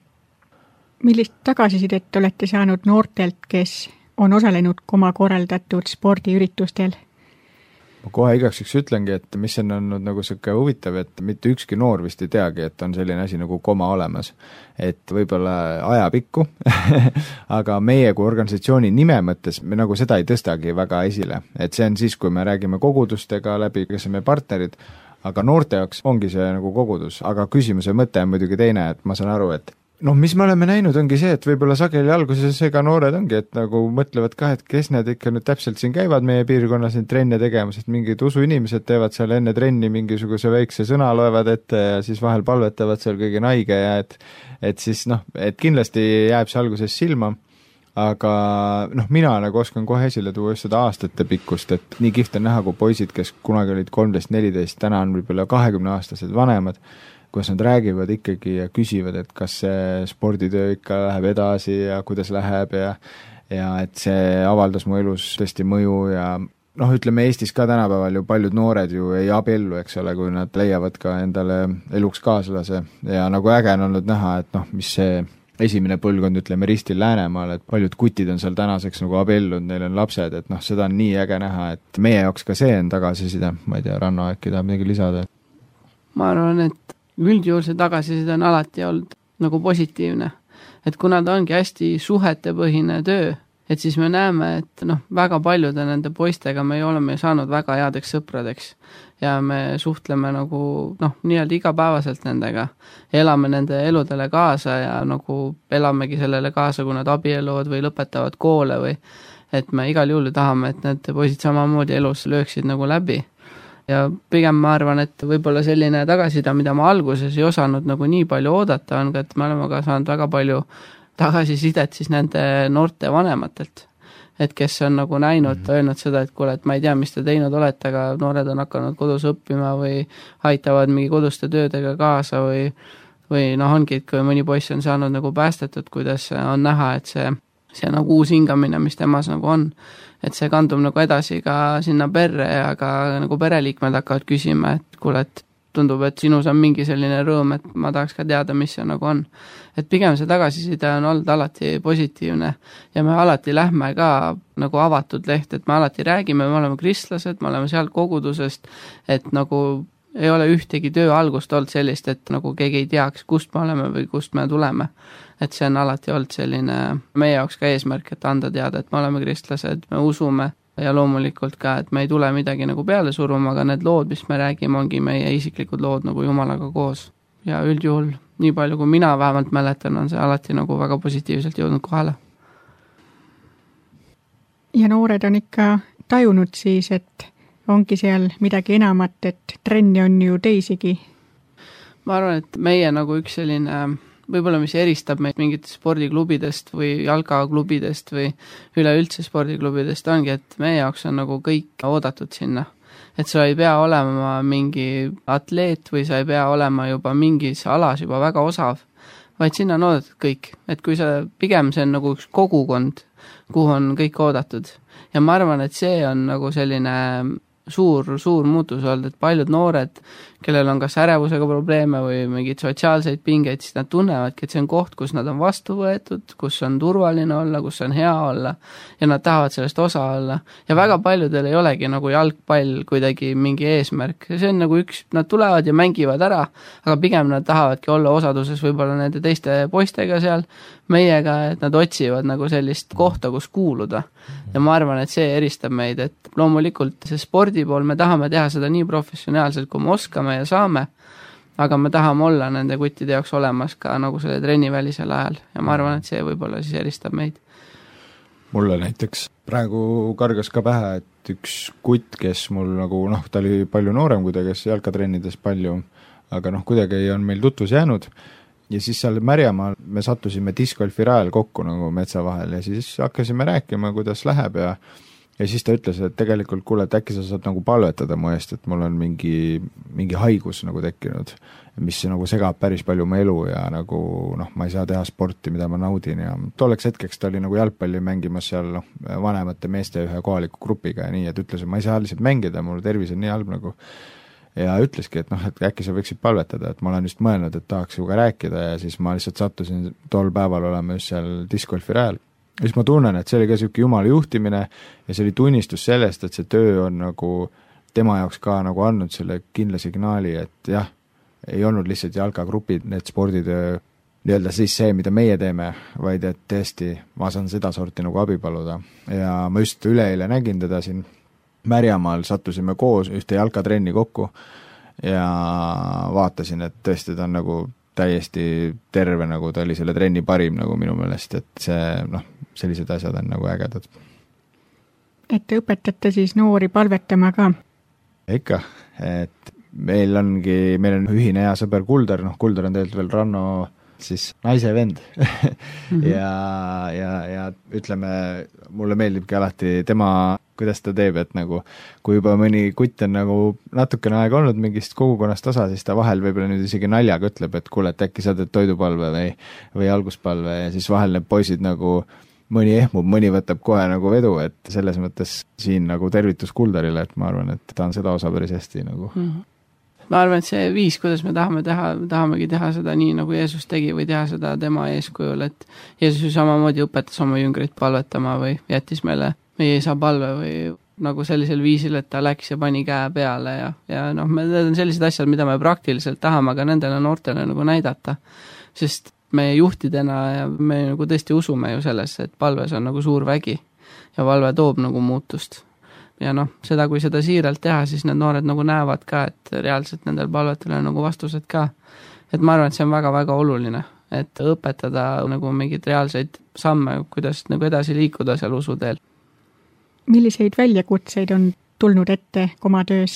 Millist tagasisidet olete saanud noortelt, kes on osalenud koma korraldatud spordiüritustel? Ma kohe igaks üks ütlengi, et mis on olnud nagu siuke huvitav, et mitte ükski noor vist ei teagi, et on selline asi nagu koma olemas. Et võib-olla ajapikku, aga meie kui organisatsiooni nime mõttes me nagu seda ei tõstagi väga esile. Et see on siis, kui me räägime kogudustega läbi, kes on meie partnerid, aga noorte jaoks ongi see nagu kogudus, aga küsimuse mõte on muidugi teine, et ma saan aru, et noh, mis me oleme näinud, ongi see, et võib-olla sageli alguses ega noored ongi, et nagu mõtlevad ka, et kes need ikka nüüd täpselt siin käivad meie piirkonnas neid trenne tegemas, et mingid usuinimesed teevad seal enne trenni mingisuguse väikse sõna loevad ette ja siis vahel palvetavad seal kõige naige ja et, et siis noh, et kindlasti jääb see alguses silma, aga noh, mina nagu oskan kohe esile tuua just seda aastate pikkust, et nii kihvt on näha, kui poisid, kes kunagi olid kolmteist neliteist, täna on võib-olla kahekümne aastased vanemad, kuidas nad räägivad ikkagi ja küsivad, et kas see sporditöö ikka läheb edasi ja kuidas läheb ja ja et see avaldas mu elus tõesti mõju ja noh, ütleme Eestis ka tänapäeval ju paljud noored ju ei abiellu, eks ole, kui nad leiavad ka endale eluks kaaslase ja nagu äge on olnud näha, et noh, mis see esimene põlvkond, ütleme Ristil Läänemaal, et paljud kutid on seal tänaseks nagu abiellunud, neil on lapsed, et noh, seda on nii äge näha, et meie jaoks ka see on tagasiside, ma ei tea, Ranno äkki tahab midagi lisada? Ma arvan, et üldjuhul see tagasiside on alati olnud nagu positiivne, et kuna ta ongi hästi suhetepõhine töö, et siis me näeme, et noh, väga paljude nende poistega me oleme saanud väga headeks sõpradeks ja me suhtleme nagu noh, nii-öelda igapäevaselt nendega, elame nende eludele kaasa ja nagu elamegi sellele kaasa, kui nad abielluvad või lõpetavad koole või et me igal juhul tahame, et need poisid samamoodi elus lööksid nagu läbi. Ja pigem ma arvan, et võib-olla selline tagasiside, mida ma alguses ei osanud nagu nii palju oodata, on ka, et me oleme ka saanud väga palju tagasisidet siis nende noorte vanematelt. Et kes on nagu näinud, mm-hmm. öelnud seda, et kuule, et ma ei tea, mis te teinud olete, aga noored on hakanud kodus õppima või aitavad mingi koduste töödega kaasa või, või noh, ongi, et kui mõni poiss on saanud nagu päästetud, kuidas on näha, et see, see nagu uus hingamine, mis temas nagu on, et see kandub nagu edasi ka sinna perre ja ka nagu pereliikmed hakkavad küsima, et kuule, et tundub, et sinus on mingi selline rõõm, et ma tahaks ka teada, mis see nagu on. Et pigem see tagasiside on olnud alati positiivne ja me alati lähme ka nagu avatud leht, et me alati räägime, me oleme kristlased, me oleme seal kogudusest, et nagu ei ole ühtegi töö algust olnud sellist, et nagu keegi ei teaks, kust me oleme või kust me tuleme. Et see on alati olnud selline meie jaoks ka eesmärk, et anda teada, et me oleme kristlased, me usume ja loomulikult ka, et me ei tule midagi nagu peale suruma, aga need lood, mis me räägime, ongi meie isiklikud lood nagu Jumalaga koos. Ja üldjuhul, nii palju kui mina vähemalt mäletan, on see alati nagu väga positiivselt jõudnud kohale. Ja noored on ikka tajunud siis, et ongi seal midagi enamat, et trenni on ju teisigi? Ma arvan, et meie nagu üks selline võib-olla mis eristab meid mingitest spordiklubidest või jalkaklubidest või üleüldse spordiklubidest ongi, et meie jaoks on nagu kõik oodatud sinna. Et sa ei pea olema mingi atleet või sa ei pea olema juba mingis alas juba väga osav, vaid sinna on oodatud kõik. Et kui sa, pigem see on nagu üks kogukond, kuhu on kõik oodatud. Ja ma arvan, et see on nagu selline suur, suur muutus olnud, et paljud noored, kellel on kas ärevusega probleeme või mingid sotsiaalseid pingeid, siis nad tunnevadki, et see on koht, kus nad on vastu võetud, kus on turvaline olla, kus on hea olla ja nad tahavad sellest osa olla. Ja väga paljudel ei olegi nagu jalgpall kuidagi mingi eesmärk. See on nagu üks, nad tulevad ja mängivad ära, aga pigem nad tahavadki olla osaduses võib-olla nende teiste poistega seal, meiega, et nad otsivad nagu sellist kohta, kus kuuluda. Ja ma arvan, et see eristab meid, et loomulikult see spordi pool me tahame teha seda nii professionaalselt, kui me oskame ja saame, aga me tahame olla nende kuttide jaoks olemas ka nagu selle trennivälisel ajal ja ma arvan, et see võib-olla siis eristab meid. Mulle näiteks praegu kargas ka pähe, et üks kutt, kes mul nagu, noh, ta oli palju noorem kui ta, kes jalkatrennides palju, aga noh, kuidagi on meil tutvus jäänud ja siis seal Märjamaal me sattusime discgolfi rajal kokku nagu metsa vahel ja siis hakkasime rääkima, kuidas läheb ja ja siis ta ütles, et tegelikult kuule, et äkki sa saad nagu palvetada mu eest, et mul on mingi, mingi haigus nagu tekkinud, mis nagu segab päris palju mu elu ja nagu noh, ma ei saa teha sporti, mida ma naudin ja tolleks hetkeks ta oli nagu jalgpalli mängimas seal noh, vanemate meeste ühe kohaliku grupiga ja nii, et ütles, et ma ei saa lihtsalt mängida, mul tervis on nii halb nagu ja ütleski, et noh, et äkki sa võiksid palvetada, et ma olen just mõelnud, et tahaks ju ka rääkida ja siis ma lihtsalt sattusin tol päeval olema just seal discgolfi rajal. Ja siis ma tunnen, et see oli ka siuke jumala juhtimine ja see oli tunnistus sellest, et see töö on nagu tema jaoks ka nagu andnud selle kindla signaali, et jah, ei olnud lihtsalt jalkagrupid, need sporditöö nii-öelda siis see, mida meie teeme, vaid et tõesti ma saan seda sorti nagu abi paluda. Ja ma just üleeile nägin teda siin Märjamaal, sattusime koos ühte jalkatrenni kokku ja vaatasin, et tõesti ta on nagu täiesti terve, nagu ta oli selle trenni parim nagu minu meelest, et see noh, sellised asjad on nagu ägedad. Et te õpetate siis noori palvetama ka? Ikka, et meil ongi, meil on ühine hea sõber Kuldar, noh Kuldar on tegelikult veel Ranno siis naise vend mm-hmm. ja, ja, ja ütleme, mulle meeldibki alati tema, kuidas ta teeb, et nagu kui juba mõni kutt on nagu natukene aega olnud mingist kogukonnast osa, siis ta vahel võib-olla nüüd isegi naljaga ütleb, et kuule, et äkki sa teed toidupalve või, või alguspalve ja siis vahel need poisid nagu mõni ehmub, mõni võtab kohe nagu vedu, et selles mõttes siin nagu tervitus Kuldarile, et ma arvan, et ta on seda osa päris hästi nagu mm-hmm. Ma arvan, et see viis, kuidas me tahame teha, tahamegi teha seda nii, nagu Jeesus tegi või teha seda tema eeskujul, et Jeesus ju samamoodi õpetas oma jüngrit palvetama või jättis meile meie isa palve või nagu sellisel viisil, et ta läks ja pani käe peale ja, ja noh, need on sellised asjad, mida me praktiliselt tahame, aga nendele noortele nagu näidata, sest meie juhtidena ja me nagu tõesti usume ju sellesse, et palves on nagu suur vägi ja palve toob nagu muutust. Ja noh, seda, kui seda siiralt teha, siis need noored nagu näevad ka, et reaalselt nendel palvetele on nagu vastused ka. Et ma arvan, et see on väga-väga oluline, et õpetada nagu mingeid reaalseid samme, kuidas nagu edasi liikuda seal usuteel. Milliseid väljakutseid on tulnud ette oma töös?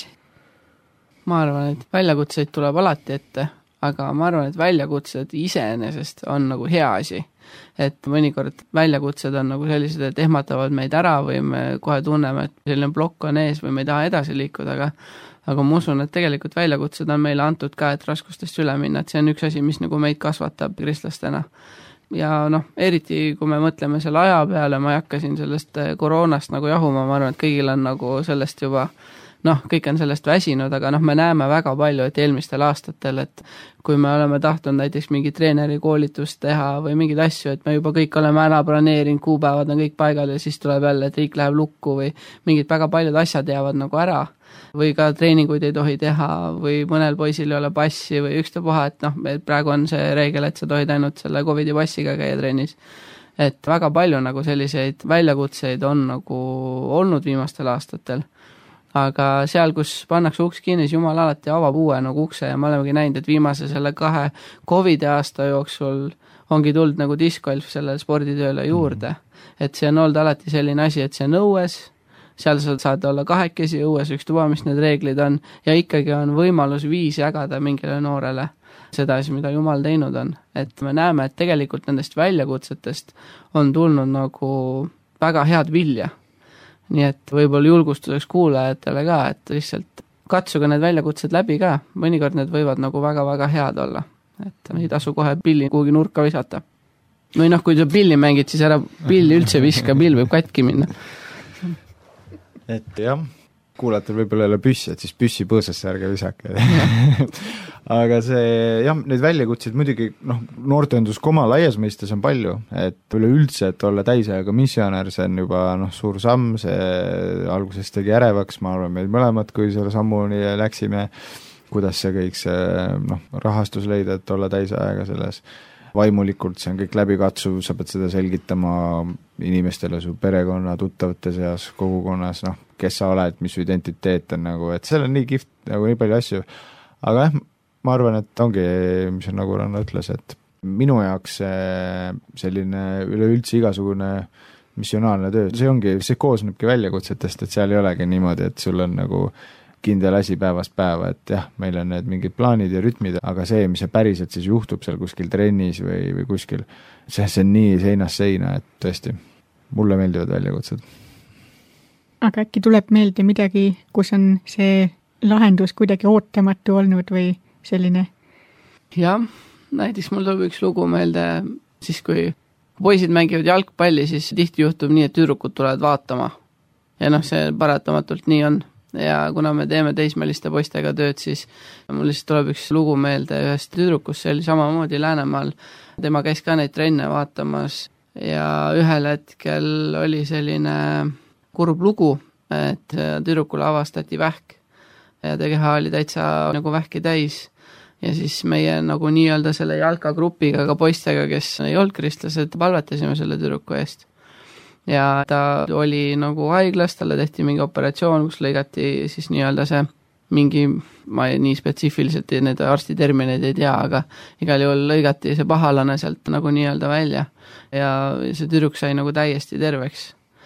Ma arvan, et väljakutseid tuleb alati ette, aga ma arvan, et väljakutsed iseenesest on nagu hea asi. Et mõnikord väljakutsed on nagu sellised, et ehmatavad meid ära või me kohe tunneme, et selline plokk on ees või me ei taha edasi liikuda, aga, aga ma usun, et tegelikult väljakutsed on meile antud ka, et raskustest üle minna, et see on üks asi, mis nagu meid kasvatab kristlastena. Ja noh, eriti kui me mõtleme selle aja peale, ma ei hakka siin sellest koroonast nagu jahuma, ma arvan, et kõigil on nagu sellest juba noh, kõik on sellest väsinud, aga noh, me näeme väga palju, et eelmistel aastatel, et kui me oleme tahtnud näiteks mingi treeneri koolitust teha või mingeid asju, et me juba kõik oleme ära planeerinud, kuupäevad on kõik paigal ja siis tuleb jälle, et riik läheb lukku või mingid väga paljud asjad jäävad nagu ära või ka treeninguid ei tohi teha või mõnel poisil ei ole passi või ükstapuha, et noh, praegu on see reegel, et sa tohid ainult selle Covidi passiga käia trennis. Et väga palju nagu selliseid väljakutseid on nagu olnud viimastel aastatel. Aga seal, kus pannakse uks kinni, siis Jumal alati avab uue nagu ukse ja me olemegi näinud, et viimase selle kahe Covidi aasta jooksul ongi tulnud nagu discgolf sellele sporditööle juurde. Et see on olnud alati selline asi, et see on õues, seal sa saad olla kahekesi õues, üks tuba, mis need reeglid on ja ikkagi on võimalus viis jagada mingile noorele seda asi, mida Jumal teinud on. Et me näeme, et tegelikult nendest väljakutsetest on tulnud nagu väga head vilja. Nii et võib-olla julgustuseks kuulajatele ka, et lihtsalt katsuge need väljakutsed läbi ka, mõnikord need võivad nagu väga-väga head olla, et ei tasu kohe pilli kuhugi nurka visata. Või noh, kui sa pilli mängid, siis ära pilli üldse viska, pill võib katki minna. Et jah, kuulatel võib-olla ei ole püssi, et siis püssi põõsasse ärge visake. Aga see, jah, need väljakutseid muidugi, noh, noorteühenduskoma laias mõistes on palju, et üleüldse, et olla täisajaga missionär, see on juba noh, suur samm, see alguses tegi ärevaks, ma arvan, meil mõlemad, kui selle sammuni läksime, kuidas see kõik see noh, rahastus leida, et olla täisajaga selles vaimulikult, see on kõik läbikatsuv, sa pead seda selgitama inimestele, su perekonna, tuttavate seas, kogukonnas, noh, kes sa oled, mis su identiteet on nagu, et seal on nii kihvt, nagu nii palju asju, aga jah, ma arvan, et ongi, mis on nagu Ranno ütles, et minu jaoks selline üleüldse igasugune missionaalne töö, see ongi, see koosnebki väljakutsetest, et seal ei olegi niimoodi, et sul on nagu kindel asi päevast päeva, et jah, meil on need mingid plaanid ja rütmid, aga see, mis see päriselt siis juhtub seal kuskil trennis või, või kuskil, see, see on nii seinast seina, et tõesti, mulle meeldivad väljakutsed. aga äkki tuleb meelde midagi, kus on see lahendus kuidagi ootamatu olnud või selline? jah, näiteks mul tuleb üks lugu meelde, siis kui poisid mängivad jalgpalli, siis tihti juhtub nii, et tüdrukud tulevad vaatama. Ja noh, see paratamatult nii on. Ja kuna me teeme teismeliste poistega tööd, siis mul lihtsalt tuleb üks lugu meelde ühest tüdrukust, see oli samamoodi Läänemaal. Tema käis ka neid trenne vaatamas ja ühel hetkel oli selline kurb lugu, et tüdrukule avastati vähk ja ta keha oli täitsa nagu vähki täis. Ja siis meie nagu nii-öelda selle jalkagrupiga ka poistega, kes ei olnud kristlased, palvetasime selle tüdruku eest. Ja ta oli nagu haiglas, talle tehti mingi operatsioon, kus lõigati siis nii-öelda see mingi, ma ei, nii spetsiifiliselt need arstitermineid ei tea, aga igal juhul lõigati see pahalane sealt nagu nii-öelda välja. Ja see tüdruk sai nagu täiesti terveks.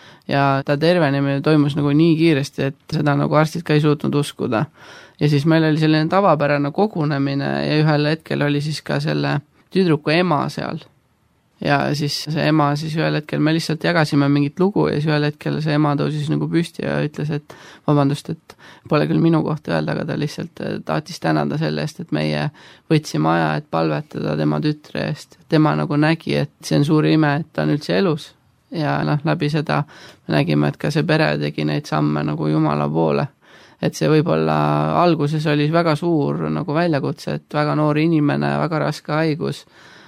Ja ta tervenemine toimus nagu nii kiiresti, et seda nagu arstid ka ei suutnud uskuda. Ja siis meil oli selline tavapärane kogunemine ja ühel hetkel oli siis ka selle tüdruku ema seal. Ja siis see ema siis ühel hetkel me lihtsalt jagasime mingit lugu ja siis ühel hetkel see ema tõusis nagu püsti ja ütles, et vabandust, et pole küll minu kohta öelda, aga ta lihtsalt tahtis tänada selle eest, et meie võtsime aja, et palvetada tema tütre eest. Tema nagu nägi, et see on suur ime, et ta on üldse elus. Ja noh, läbi seda me nägime, et ka see pere tegi neid samme nagu Jumala poole. Et see võib-olla alguses oli väga suur nagu väljakutse, et väga noor inimene, väga raske haigus,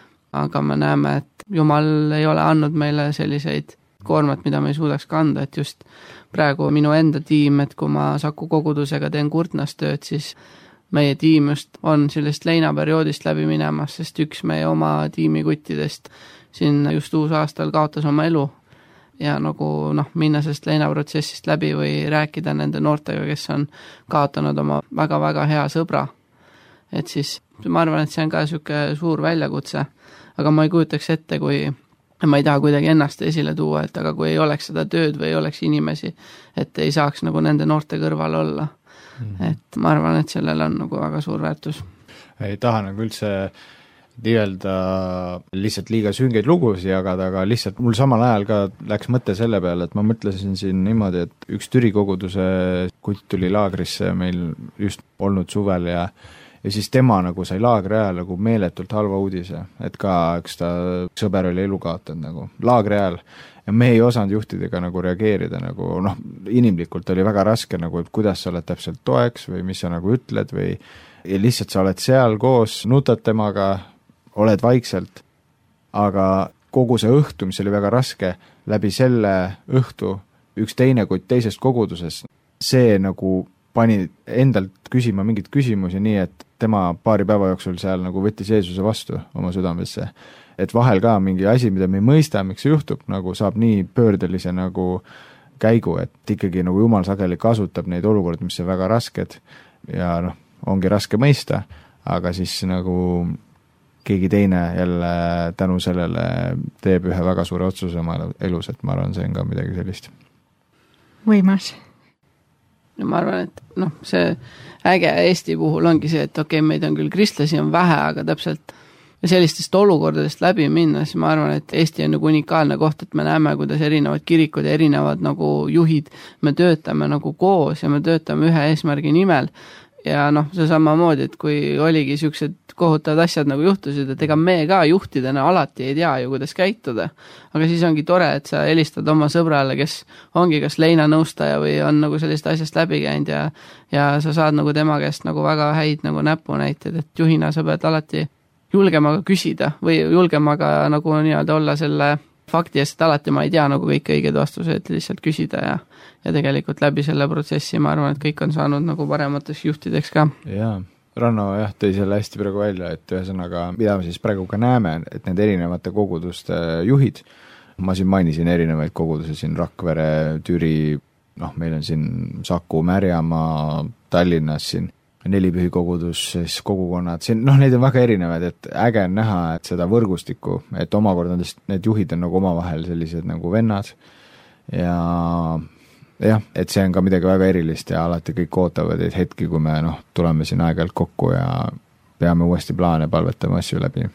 aga me näeme, et Jumal ei ole andnud meile selliseid koormat, mida me ei suudaks kanda, et just praegu minu enda tiim, et kui ma Saku kogudusega teen Kurtnas tööd, siis meie tiim just on sellist leinaperioodist läbi minemas, sest üks meie oma tiimikuttidest siin just uus aastal kaotas oma elu ja nagu noh, minna sellest leinaprotsessist läbi või rääkida nende noortega, kes on kaotanud oma väga-väga hea sõbra. Et siis ma arvan, et see on ka siuke suur väljakutse, aga ma ei kujutaks ette, kui ma ei taha kuidagi ennast esile tuua, et aga kui ei oleks seda tööd või ei oleks inimesi, et ei saaks nagu nende noorte kõrval olla. Mm. Et ma arvan, et sellel on nagu väga suur väärtus. Ei taha nagu üldse nii-öelda lihtsalt liiga süngeid lugusid jagada, aga lihtsalt mul samal ajal ka läks mõte selle peale, et ma mõtlesin siin niimoodi, et üks Türi koguduse kutt tuli laagrisse meil just olnud suvel ja ja siis tema nagu sai laagri ajal nagu meeletult halva uudise, et ka üks ta sõber oli elu kaotanud nagu laagri ajal ja me ei osanud juhtidega nagu reageerida nagu noh, inimlikult oli väga raske nagu, et kuidas sa oled täpselt toeks või mis sa nagu ütled või ja lihtsalt sa oled seal koos, nutad temaga, oled vaikselt, aga kogu see õhtu, mis oli väga raske, läbi selle õhtu üks teine kutt teisest koguduses, see nagu pani endalt küsima mingit küsimusi nii, et tema paari päeva jooksul seal nagu võttis Jeesuse vastu oma südamesse. Et vahel ka mingi asi, mida me ei mõista, miks see juhtub, nagu saab nii pöördelise nagu käigu, et ikkagi nagu Jumal sageli kasutab neid olukordi, mis on väga rasked ja noh, ongi raske mõista, aga siis nagu keegi teine jälle tänu sellele teeb ühe väga suure otsuse oma elus, et ma arvan, see on ka midagi sellist. Võimas. Ja ma arvan, et noh, see äge Eesti puhul ongi see, et okei, okay, meid on küll kristlasi on vähe, aga täpselt sellistest olukordadest läbi minna, siis ma arvan, et Eesti on nagu unikaalne koht, et me näeme, kuidas erinevad kirikud ja erinevad nagu juhid, me töötame nagu koos ja me töötame ühe eesmärgi nimel. Ja noh, see samamoodi, et kui oligi siuksed kohutavad asjad nagu juhtusid, et ega me ka juhtidena alati ei tea ju, kuidas käituda. Aga siis ongi tore, et sa helistad oma sõbrale, kes ongi kas leinanõustaja või on nagu sellist asjast läbi käinud ja, ja sa saad nagu tema käest nagu väga häid nagu näpunäited, et juhina sa pead alati julgemaga küsida või julgemaga nagu nii-öelda olla selle fakti eest, et alati ma ei tea nagu kõik õiged vastused, lihtsalt küsida ja, ja tegelikult läbi selle protsessi ma arvan, et kõik on saanud nagu paremateks juhtideks ka. Jaa, Ranno jah, tõi selle hästi praegu välja, et ühesõnaga, mida me siis praegu ka näeme, et need erinevate koguduste juhid, ma siin mainisin erinevaid kogudusi siin Rakvere, Türi, noh, meil on siin Saku, Märjamaa, Tallinnas siin nelipühi kogudus, siis kogukonnad, siin, noh, neid on väga erinevad, et äge on näha, et seda võrgustikku, et omakorda need juhid on nagu omavahel sellised nagu vennad ja jah, et see on ka midagi väga erilist ja alati kõik ootavad neid hetki, kui me noh, tuleme siin aeg-ajalt kokku ja peame uuesti plaane, palvetama asju läbi.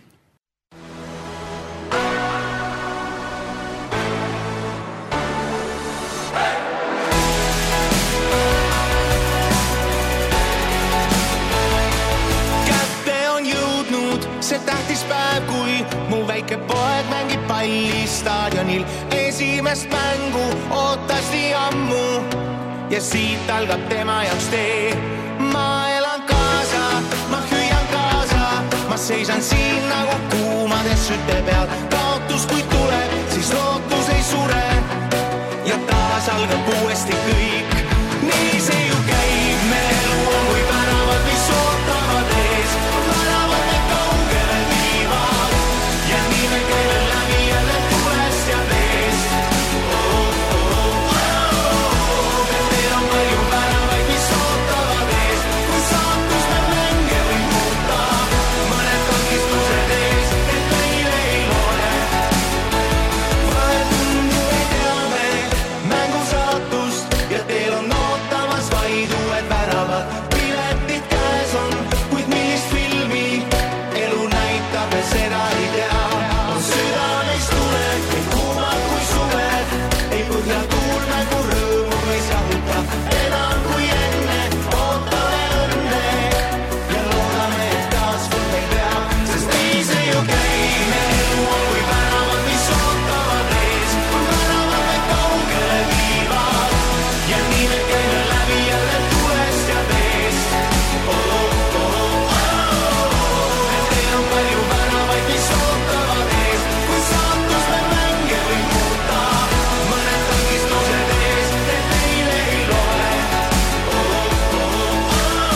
päev, kui mu väike poeg mängib palli staadionil. Esimest mängu ootas nii ammu ja siit algab tema jaoks tee. Ma elan kaasa, ma hüüan kaasa, ma seisan siin nagu kuumades süte peal. Kaotus kui tuleb, siis lootus ei sure ja taas algab uuesti kõik. Nii see ju käib, me elu on kui väravad, mis ootavad ees. Väravad me kaugele viivad ja nii me käime läbi jälle tulest ja veest. Oh, oh, oh, oh. Meil on palju väravaid, mis ootavad ees. Kui saatus me mänge või muuta, mõned takistused ees, et meile ei loe. Vahel tundu ei tea me mängu saatust ja teel on ootamas vaid uued väravad. Piletid käes on, kuid millist filmi elu näitab ja seda ei tea. On südameis tuled, ei kuumad kui suved, ei põhja tuul mängu rõõmu ei sahuta. Enam kui enne ootame õnne ja loodame, et taas kord meil peab, sest nii see ju käib. Me elu on kui väravad, mis ootavad ees. Väravad me kaugele viivad ja nii me käime läbi jälle tulest ja veest. Oh, oh, oh, oh. Et teil on palju väravaid, mis ootavad ees. Kui saatus me mänge või muuta, mõned takistused ees, et meile ei loe. Oh, oh, oh,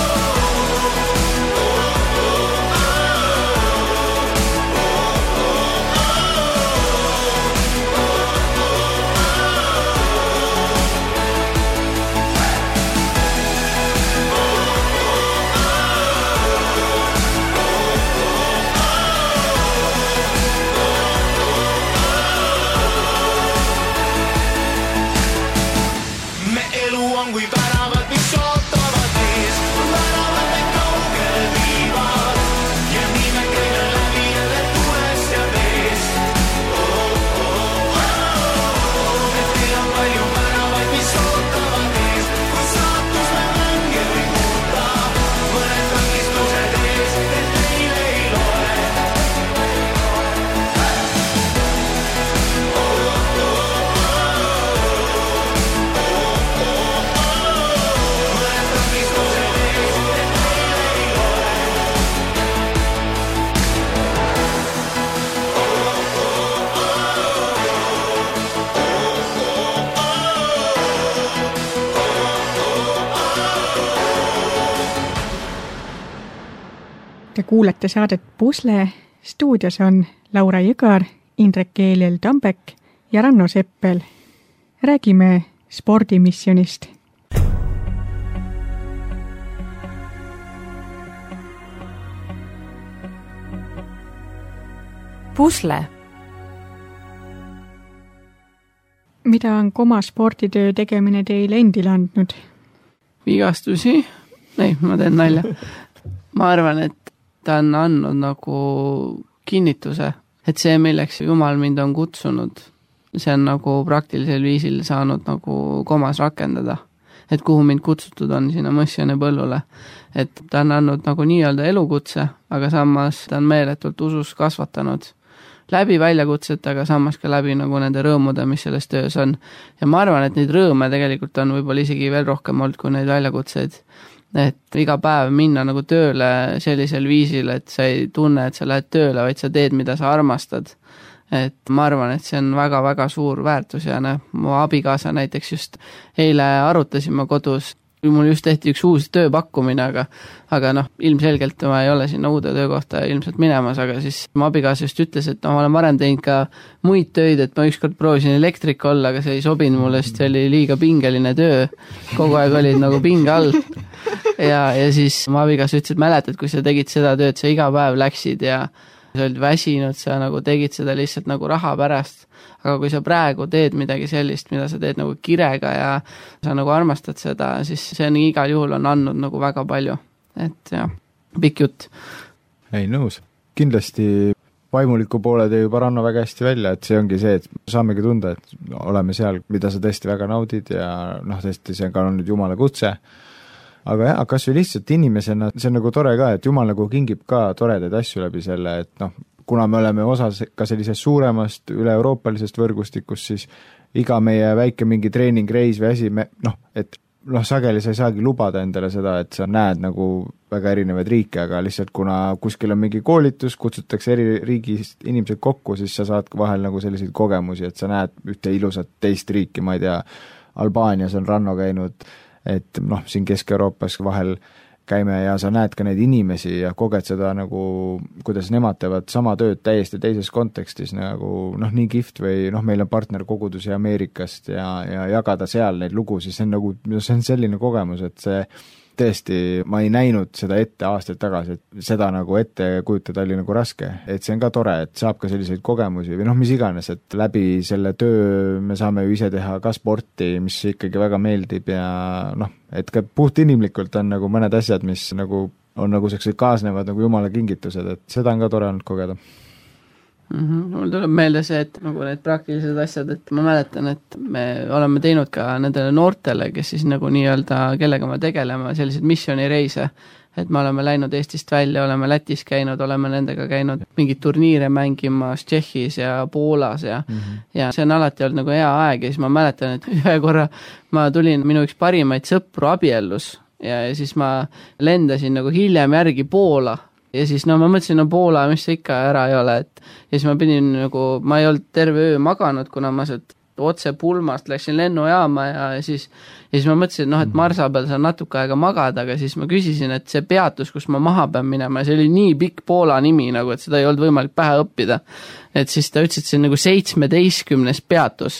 me elu on kui väravad, mis ootavad ees. Väravad me kaugele viivad ja nii me käime läbi jälle tulest ja veest. Oh, oh, oh. Et teil on palju väravaid, mis ootavad ees. Kui saatus me mänge või muuta, mõned takistused ees, et meile ei loe. Te kuulete saadet Pusle. Stuudios on Laura Jõgar, Indrek Keeliel-Tambek ja Ranno Seppel. Räägime spordimissionist. Pusle. Mida on koma sporditöö tegemine teile endile andnud? Vigastusi? Ei, ma teen nalja. Ma arvan, et ta on andnud nagu kinnituse, et see, milleks Jumal mind on kutsunud, see on nagu praktilisel viisil saanud nagu komas rakendada. Et kuhu mind kutsutud on sinna Mõssjane põllule. Et ta on andnud nagu nii-öelda elukutse, aga samas ta on meeletult usus kasvatanud läbi väljakutset, aga samas ka läbi nagu nende rõõmude, mis selles töös on. Ja ma arvan, et neid rõõme tegelikult on võib-olla isegi veel rohkem olnud kui neid väljakutseid. Et iga päev minna nagu tööle sellisel viisil, et sa ei tunne, et sa lähed tööle, vaid sa teed, mida sa armastad. Et ma arvan, et see on väga-väga suur väärtus ja ne, mu abikaasa näiteks just eile arutasime kodus, mul just tehti üks uus tööpakkumine, aga, aga noh, ilmselgelt ma ei ole sinna uude töökohta ilmselt minemas, aga siis mu abikaasa just ütles, et no, ma olen varem teinud ka muid töid, et ma ükskord proovisin elektrik olla, aga see ei sobinud mulle, sest see oli liiga pingeline töö. Kogu aeg olid nagu pinge all. Ja, ja siis mu abikaasa ütles, et mäletad, kui sa tegid seda tööd, sa iga päev läksid ja sa olid väsinud, sa nagu tegid seda lihtsalt nagu raha pärast. Aga kui sa praegu teed midagi sellist, mida sa teed nagu kirega ja sa nagu armastad seda, siis see on igal juhul on andnud nagu väga palju. Et jah, pikk jutt. Ei, nõus. Kindlasti vaimuliku poole tõi juba Ranno väga hästi välja, et see ongi see, et saamegi tunda, et oleme seal, mida sa tõesti väga naudid ja noh, tõesti see on ka nüüd Jumala kutse. Aga jah, kas või lihtsalt inimesena, see on nagu tore ka, et Jumal nagu kingib ka toredaid asju läbi selle, et noh, kuna me oleme osas ka sellisest suuremast üle-euroopalisest võrgustikust, siis iga meie väike mingi treeningreis või asi, me, noh, et noh, sageli sa ei saagi lubada endale seda, et sa näed nagu väga erinevaid riike, aga lihtsalt kuna kuskil on mingi koolitus, kutsutakse eri riigist inimesed kokku, siis sa saad vahel nagu selliseid kogemusi, et sa näed ühte ilusat teist riiki, ma ei tea, Albaanias on Ranno käinud, et noh, siin Kesk-Euroopas vahel käime ja sa näed ka neid inimesi ja koged seda nagu, kuidas nemad teevad sama tööd täiesti teises kontekstis nagu noh, nii kihvt või noh, meil on partnerkogudusi Ameerikast ja, ja jagada seal neid lugusid, see on nagu, see on selline kogemus, et see tõesti, ma ei näinud seda ette aastaid tagasi, et seda nagu ette kujutada oli nagu raske, et see on ka tore, et saab ka selliseid kogemusi või noh, mis iganes, et läbi selle töö me saame ju ise teha ka sporti, mis ikkagi väga meeldib ja noh, et ka puht inimlikult on nagu mõned asjad, mis nagu on nagu sellised kaasnevad nagu jumala kingitused, et seda on ka tore olnud kogeda. Mm-hmm. Mul tuleb meelde see, et nagu need praktilised asjad, et ma mäletan, et me oleme teinud ka nendele noortele, kes siis nagu nii-öelda, kellega me tegeleme, sellised missioonireise, et me oleme läinud Eestist välja, oleme Lätis käinud, oleme nendega käinud mingid turniire mängimas Tšehhis ja Poolas ja mm-hmm. ja see on alati olnud nagu hea aeg ja siis ma mäletan, et ühe korra ma tulin, minu üks parimaid sõpru abiellus ja, ja siis ma lendasin nagu hiljem järgi Poola ja siis no ma mõtlesin, no Poola, mis see ikka ära ei ole, et ja siis ma pidin nagu, ma ei olnud terve öö maganud, kuna ma sealt otse pulmast läksin lennujaama ja, ja siis ja siis ma mõtlesin, noh, et Marsa peal saan natuke aega magada, aga siis ma küsisin, et see peatus, kus ma maha pean minema, see oli nii pikk Poola nimi nagu, et seda ei olnud võimalik pähe õppida. Et siis ta ütles, et see on nagu seitsmeteistkümnes peatus.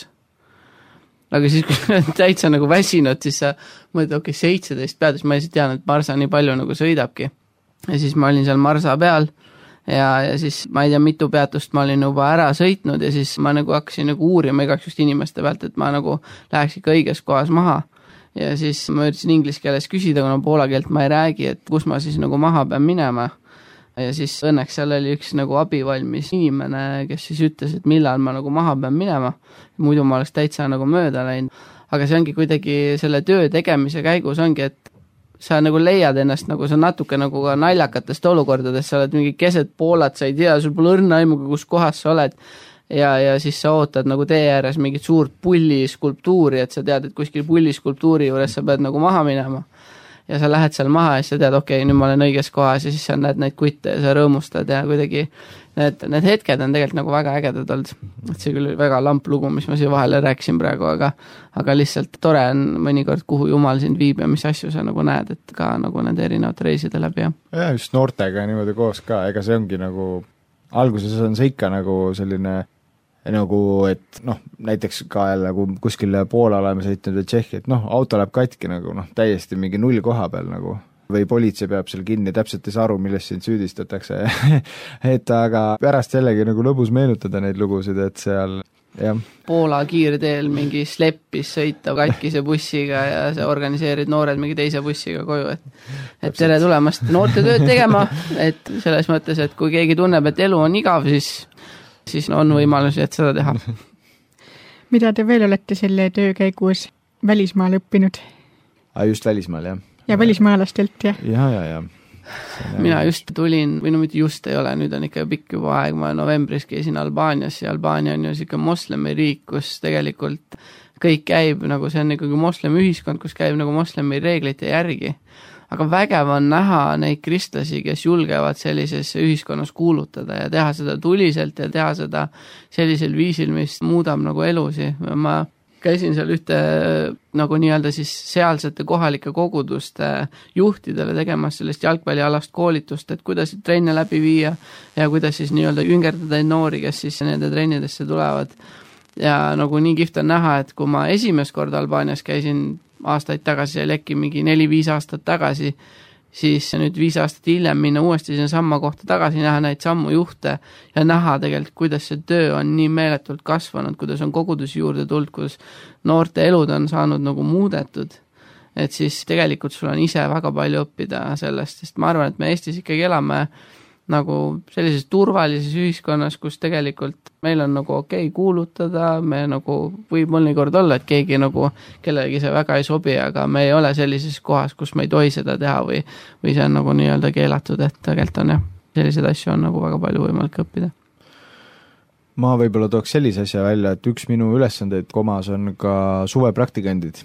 Aga siis, kui täitsa nagu väsinud, siis sa mõtled, okei, okay, seitseteist peatus, ma ei tean, et Marsa nii palju nagu sõidabki. Ja siis ma olin seal Marsa peal ja, ja siis ma ei tea, mitu peatust ma olin juba ära sõitnud ja siis ma nagu hakkasin nagu uurima igaks just inimeste pealt, et ma nagu läheks ikka õiges kohas maha. Ja siis ma üritasin inglise keeles küsida, kuna poola keelt ma ei räägi, et kus ma siis nagu maha pean minema. Ja siis õnneks seal oli üks nagu abivalmis inimene, kes siis ütles, et millal ma nagu maha pean minema. Muidu ma oleks täitsa nagu mööda läinud. Aga see ongi kuidagi selle töö tegemise käigus ongi, et sa nagu leiad ennast, nagu sa natuke nagu ka naljakatest olukordadest, sa oled mingi keset Poolat, sa ei tea, sul pole õrna aimuga, kus kohas sa oled ja, ja siis sa ootad nagu tee ääres mingit suurt pulliskulptuuri, et sa tead, et kuskil pulliskulptuuri juures sa pead nagu maha minema ja sa lähed seal maha ja sa tead, okei, okay, nüüd ma olen õiges kohas ja siis sa näed neid kutte ja sa rõõmustad ja kuidagi need, need hetked on tegelikult nagu väga ägedad olnud. Et see küll väga lamp lugu, mis ma siia vahele rääkisin praegu, aga, aga lihtsalt tore on mõnikord, kuhu jumal sind viib ja mis asju sa nagu näed, et ka nagu nende erinevate reiside läbi. Ja, ja just noortega niimoodi koos ka, ega see ongi nagu, alguses on see ikka nagu selline nagu, et noh, näiteks ka jälle kui kuskil Poola oleme sõitnud või Tšehhi, et noh, auto läheb katki nagu noh, täiesti mingi null koha peal nagu või politsei peab seal kinni, täpselt ei saa aru, millest sind süüdistatakse et aga pärast jällegi nagu lõbus meenutada neid lugusid, et seal jah. Poola kiirteel mingi sleppis sõita katkise bussiga ja sa organiseerid noored mingi teise bussiga koju, et, et tere tulemast noorte tööd tegema, et selles mõttes, et kui keegi tunneb, et elu on igav, siis siis on võimalusi, et seda teha. Mida te veel olete selle töö käigus välismaal õppinud? Ah, just välismaal, jah. Ja välismaalastelt, jah? Ja, ja, ja. Mina just tulin, või no mitte just ei ole, nüüd on ikka pikk juba aeg, ma novembris käisin Albaanias ja Albaania on ju siuke moslemi riik, kus tegelikult kõik käib, nagu see on ikkagi moslemi ühiskond, kus käib nagu moslemi reeglite järgi. Aga vägev on näha neid kristlasi, kes julgevad sellises ühiskonnas kuulutada ja teha seda tuliselt ja teha seda sellisel viisil, mis muudab nagu elusi. Ma käisin seal ühte nagu nii-öelda siis sealsete kohalike koguduste juhtidele tegemas sellest jalgpallialast koolitust, et kuidas trenne läbi viia ja kuidas siis nii-öelda üngerdada noori, kes siis nende trennidesse tulevad. Ja nagu nii kihvt on näha, et kui ma esimest korda Albaanias käisin aastaid tagasi, see lekki mingi neli-viis aastat tagasi, siis nüüd viis aastat hiljem minna uuesti sinna samma kohta tagasi, näha neid sammu juhte ja näha tegelikult, kuidas see töö on nii meeletult kasvanud, kuidas on kogudusi juurde tulnud, kus noorte elud on saanud nagu muudetud. Et siis tegelikult sul on ise väga palju õppida sellest, sest ma arvan, et me Eestis ikkagi elame nagu sellises turvalises ühiskonnas, kus tegelikult meil on nagu okei okay kuulutada, me nagu võib mõnikord olla, et keegi nagu kellegi see väga ei sobi, aga me ei ole sellises kohas, kus me ei tohi seda teha või, või see on nagu nii-öelda keelatud, et tegelikult on jah. sellised asju on nagu väga palju võimalik õppida. Ma võib-olla tooks sellise asja välja, et üks minu ülesandeid komas on ka suvepraktikandid.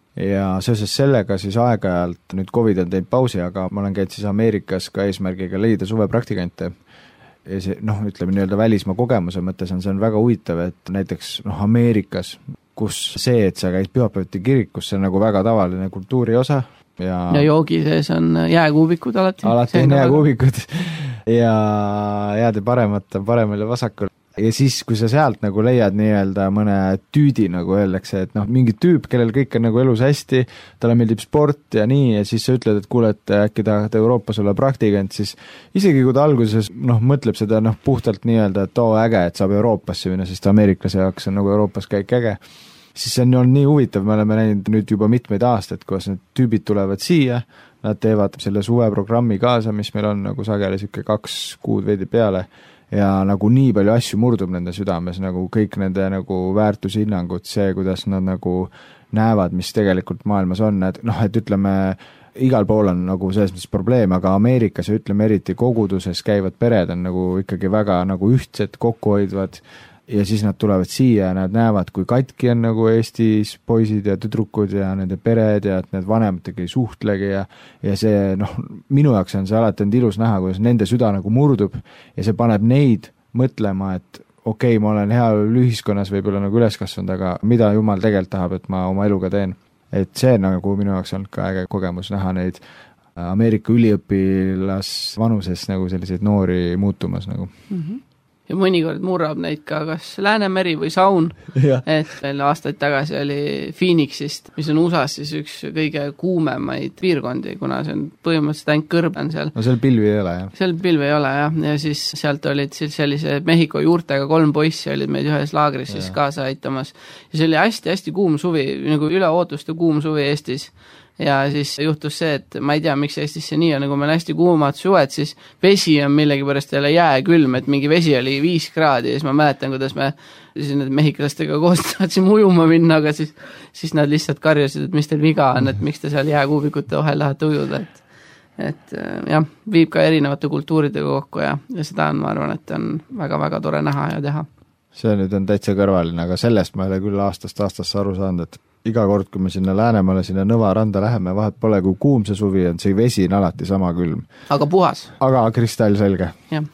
Ja seoses sellega siis aeg-ajalt, nüüd Covid on teinud pausi, aga ma olen käinud siis Ameerikas ka eesmärgiga leida suvepraktikante. Ja see, noh, ütleme nii-öelda välismaa kogemuse mõttes on see on väga huvitav, et näiteks noh, Ameerikas, kus see, et sa käid pühapäeviti kirikus, see on nagu väga tavaline kultuuri osa. Ja, ja joogi sees on jääkuubikud alati. Alati on jääkuubikud ja jääde paremat on paremal ja vasakul. Ja siis, kui sa sealt nagu leiad nii-öelda mõne tüüdi, nagu öeldakse, et noh, mingi tüüp, kellel kõik on nagu elus hästi, talle meeldib sport ja nii, ja siis sa ütled, et kuule, et äkki tahad Euroopas olla praktikant, siis isegi kui ta alguses noh, mõtleb seda noh, puhtalt nii-öelda, et oo äge, et saab Euroopasse minna, sest ameeriklase jaoks on nagu Euroopas käik äge, siis see on olnud nii huvitav, me oleme näinud nüüd juba mitmeid aastaid, kus need tüübid tulevad siia, nad teevad selle suveprogrammi kaasa, mis meil on nagu sageli siuke kaks kuud veidi peale, ja nagu nii palju asju murdub nende südames, nagu kõik nende nagu väärtushinnangud, see, kuidas nad nagu näevad, mis tegelikult maailmas on, et noh, et ütleme, igal pool on nagu selles mõttes probleem, aga Ameerikas ja ütleme eriti koguduses käivad pered on nagu ikkagi väga nagu ühtsed, kokkuhoidvad ja siis nad tulevad siia ja nad näevad, kui katki on nagu Eestis poisid ja tüdrukud ja nende pered ja et need vanematega ei suhtlegi ja, ja see, noh, minu jaoks on see alati on ilus näha, kuidas nende süda nagu murdub ja see paneb neid mõtlema, et okei okay,, ma olen hea ühiskonnas võib-olla nagu üles kasvanud, aga mida Jumal tegelikult tahab, et ma oma eluga teen. Et see nagu minu jaoks on ka äge kogemus näha neid Ameerika üliõpilas vanuses nagu selliseid noori muutumas nagu. Mm-hmm. Ja mõnikord murrab neid ka kas Läänemeri või Saun, et meil aastaid tagasi oli Phoenixist, mis on U S A-s siis üks kõige kuumemaid piirkondi, kuna see on põhimõtteliselt ainult kõrb on seal. No seal pilvi ei ole, jah? Seal pilvi ei ole, jah, ja siis sealt olid siis sellise Mehhiko juurtega kolm poissi olid meid ühes laagris siis kaasa aitamas. Ja see oli hästi-hästi kuum suvi, nagu üle ootuste kuum suvi Eestis. Ja siis juhtus see, et ma ei tea, miks Eestis see nii on, nagu meil hästi kuumad suved, siis vesi on millegi pärast jälle jääkülm, et mingi vesi oli viis kraadi ja siis ma mäletan, kuidas me siis need mehhiklastega koos tahtsime ujuma minna, aga siis, siis nad lihtsalt karjusid, et mis teil viga on, et miks te seal jääkuubikute vahel lähete ujuda, et, et jah, viib ka erinevate kultuuridega kokku ja, ja seda on, ma arvan, et on väga-väga tore näha ja teha. See nüüd on täitsa kõrvaline, aga sellest ma ei ole küll aastast aastasse aru saanud, et iga kord, kui me sinna Läänemaale, sinna Nõva randa läheme, vahet pole, kui kuum see suvi on, see vesi on alati sama külm. Aga puhas. Aga kristall selge. Ja.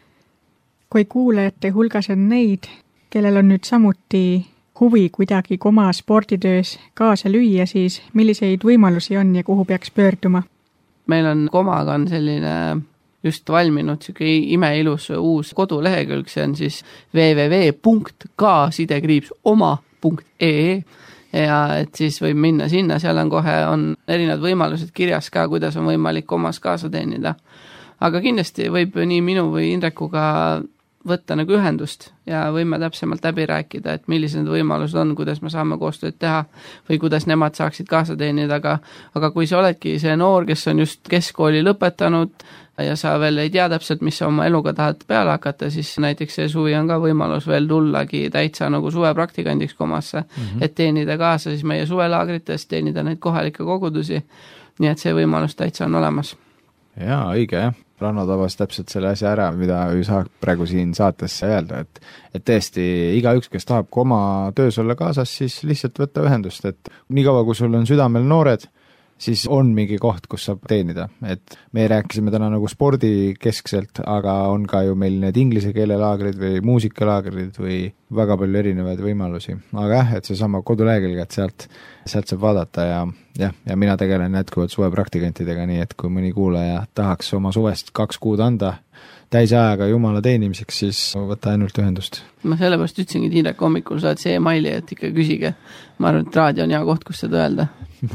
Kui kuulajate hulgas on neid, kellel on nüüd samuti huvi kuidagi oma sporditöös kaasa lüüa, siis milliseid võimalusi on ja kuhu peaks pöörduma? Meil on komaga on selline just valminud siuke imeilus uus kodulehekülg, see on siis w w w punkt k sidekriips oma punkt e e ja et siis võib minna sinna, seal on kohe on erinevad võimalused kirjas ka, kuidas on võimalik omas kaasa teenida. Aga kindlasti võib nii minu või Indrekuga võtta nagu ühendust ja võime täpsemalt läbi rääkida, et millised need võimalused on, kuidas me saame koostööd teha või kuidas nemad saaksid kaasa teenida, aga, aga kui sa oledki see noor, kes on just keskkooli lõpetanud ja sa veel ei tea täpselt, mis sa oma eluga tahad peale hakata, siis näiteks see suvi on ka võimalus veel tullagi täitsa nagu suvepraktikandiks komasse, mm-hmm. et teenida kaasa siis meie suvelaagrites, teenida neid kohalikke kogudusi, nii et see võimalus täitsa on olemas. Jaa, õige, jah. Ranno tabas täpselt selle asja ära, mida ei saa praegu siin saatesse öelda, et, et tõesti iga üks, kes tahab oma töös olla kaasas, siis lihtsalt võtta ühendust, et nii kaua, kui sul on südamel noored, siis on mingi koht, kus saab teenida, et me rääkisime täna nagu spordikeskselt, aga on ka ju meil need inglise keelelaagrid või muusikalaagrid või väga palju erinevaid võimalusi, aga jah, et see sama kodulehekülg, et sealt, sealt saab vaadata ja jah, ja mina tegelen jätkuvalt suvepraktikantidega, nii et kui mõni kuulaja tahaks oma suvest kaks kuud anda täisajaga Jumala teenimiseks, siis võta ainult ühendust. Ma sellepärast ütlesingi, et Indrek hommikul saad see emaili, et ikka küsige. Ma arvan, et raadio on hea koht, kus seda öelda.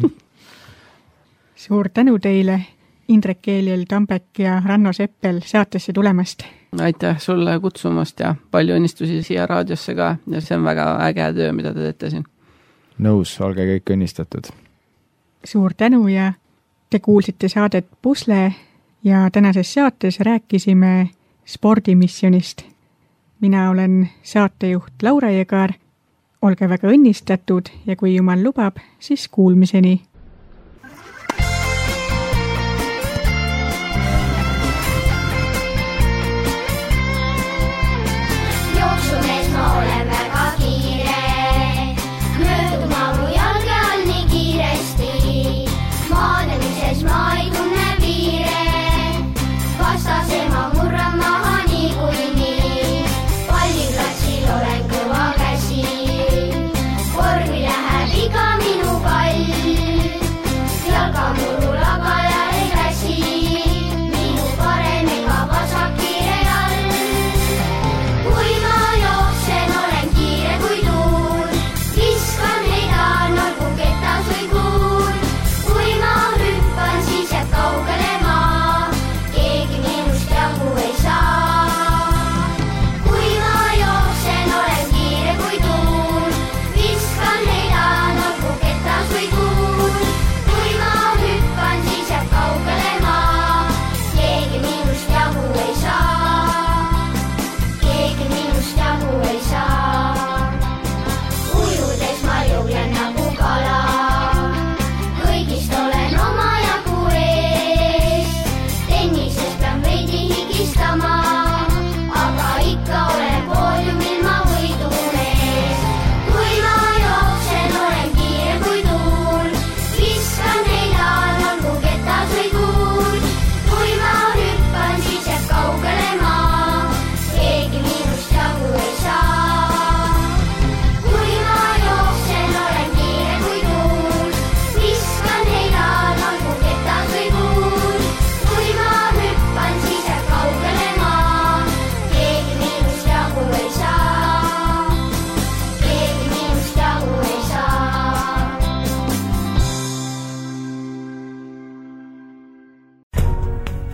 Suur tänu teile, Indrek Keeliel, Tambek ja Ranno Seppel saatesse tulemast. Aitäh sulle kutsumast ja palju õnnistusi siia raadiosse ka ja see on väga äge töö, mida te teete siin. Nõus, olge kõik õnnistatud. Suur tänu ja te kuulsite saadet Pusle ja tänases saates rääkisime spordimissionist. Mina olen saatejuht Laura Jõgar. Olge väga õnnistatud ja kui Jumal lubab, siis kuulmiseni.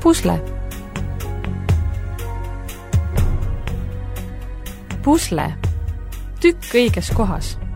pusle. pusle. Tükk õiges kohas.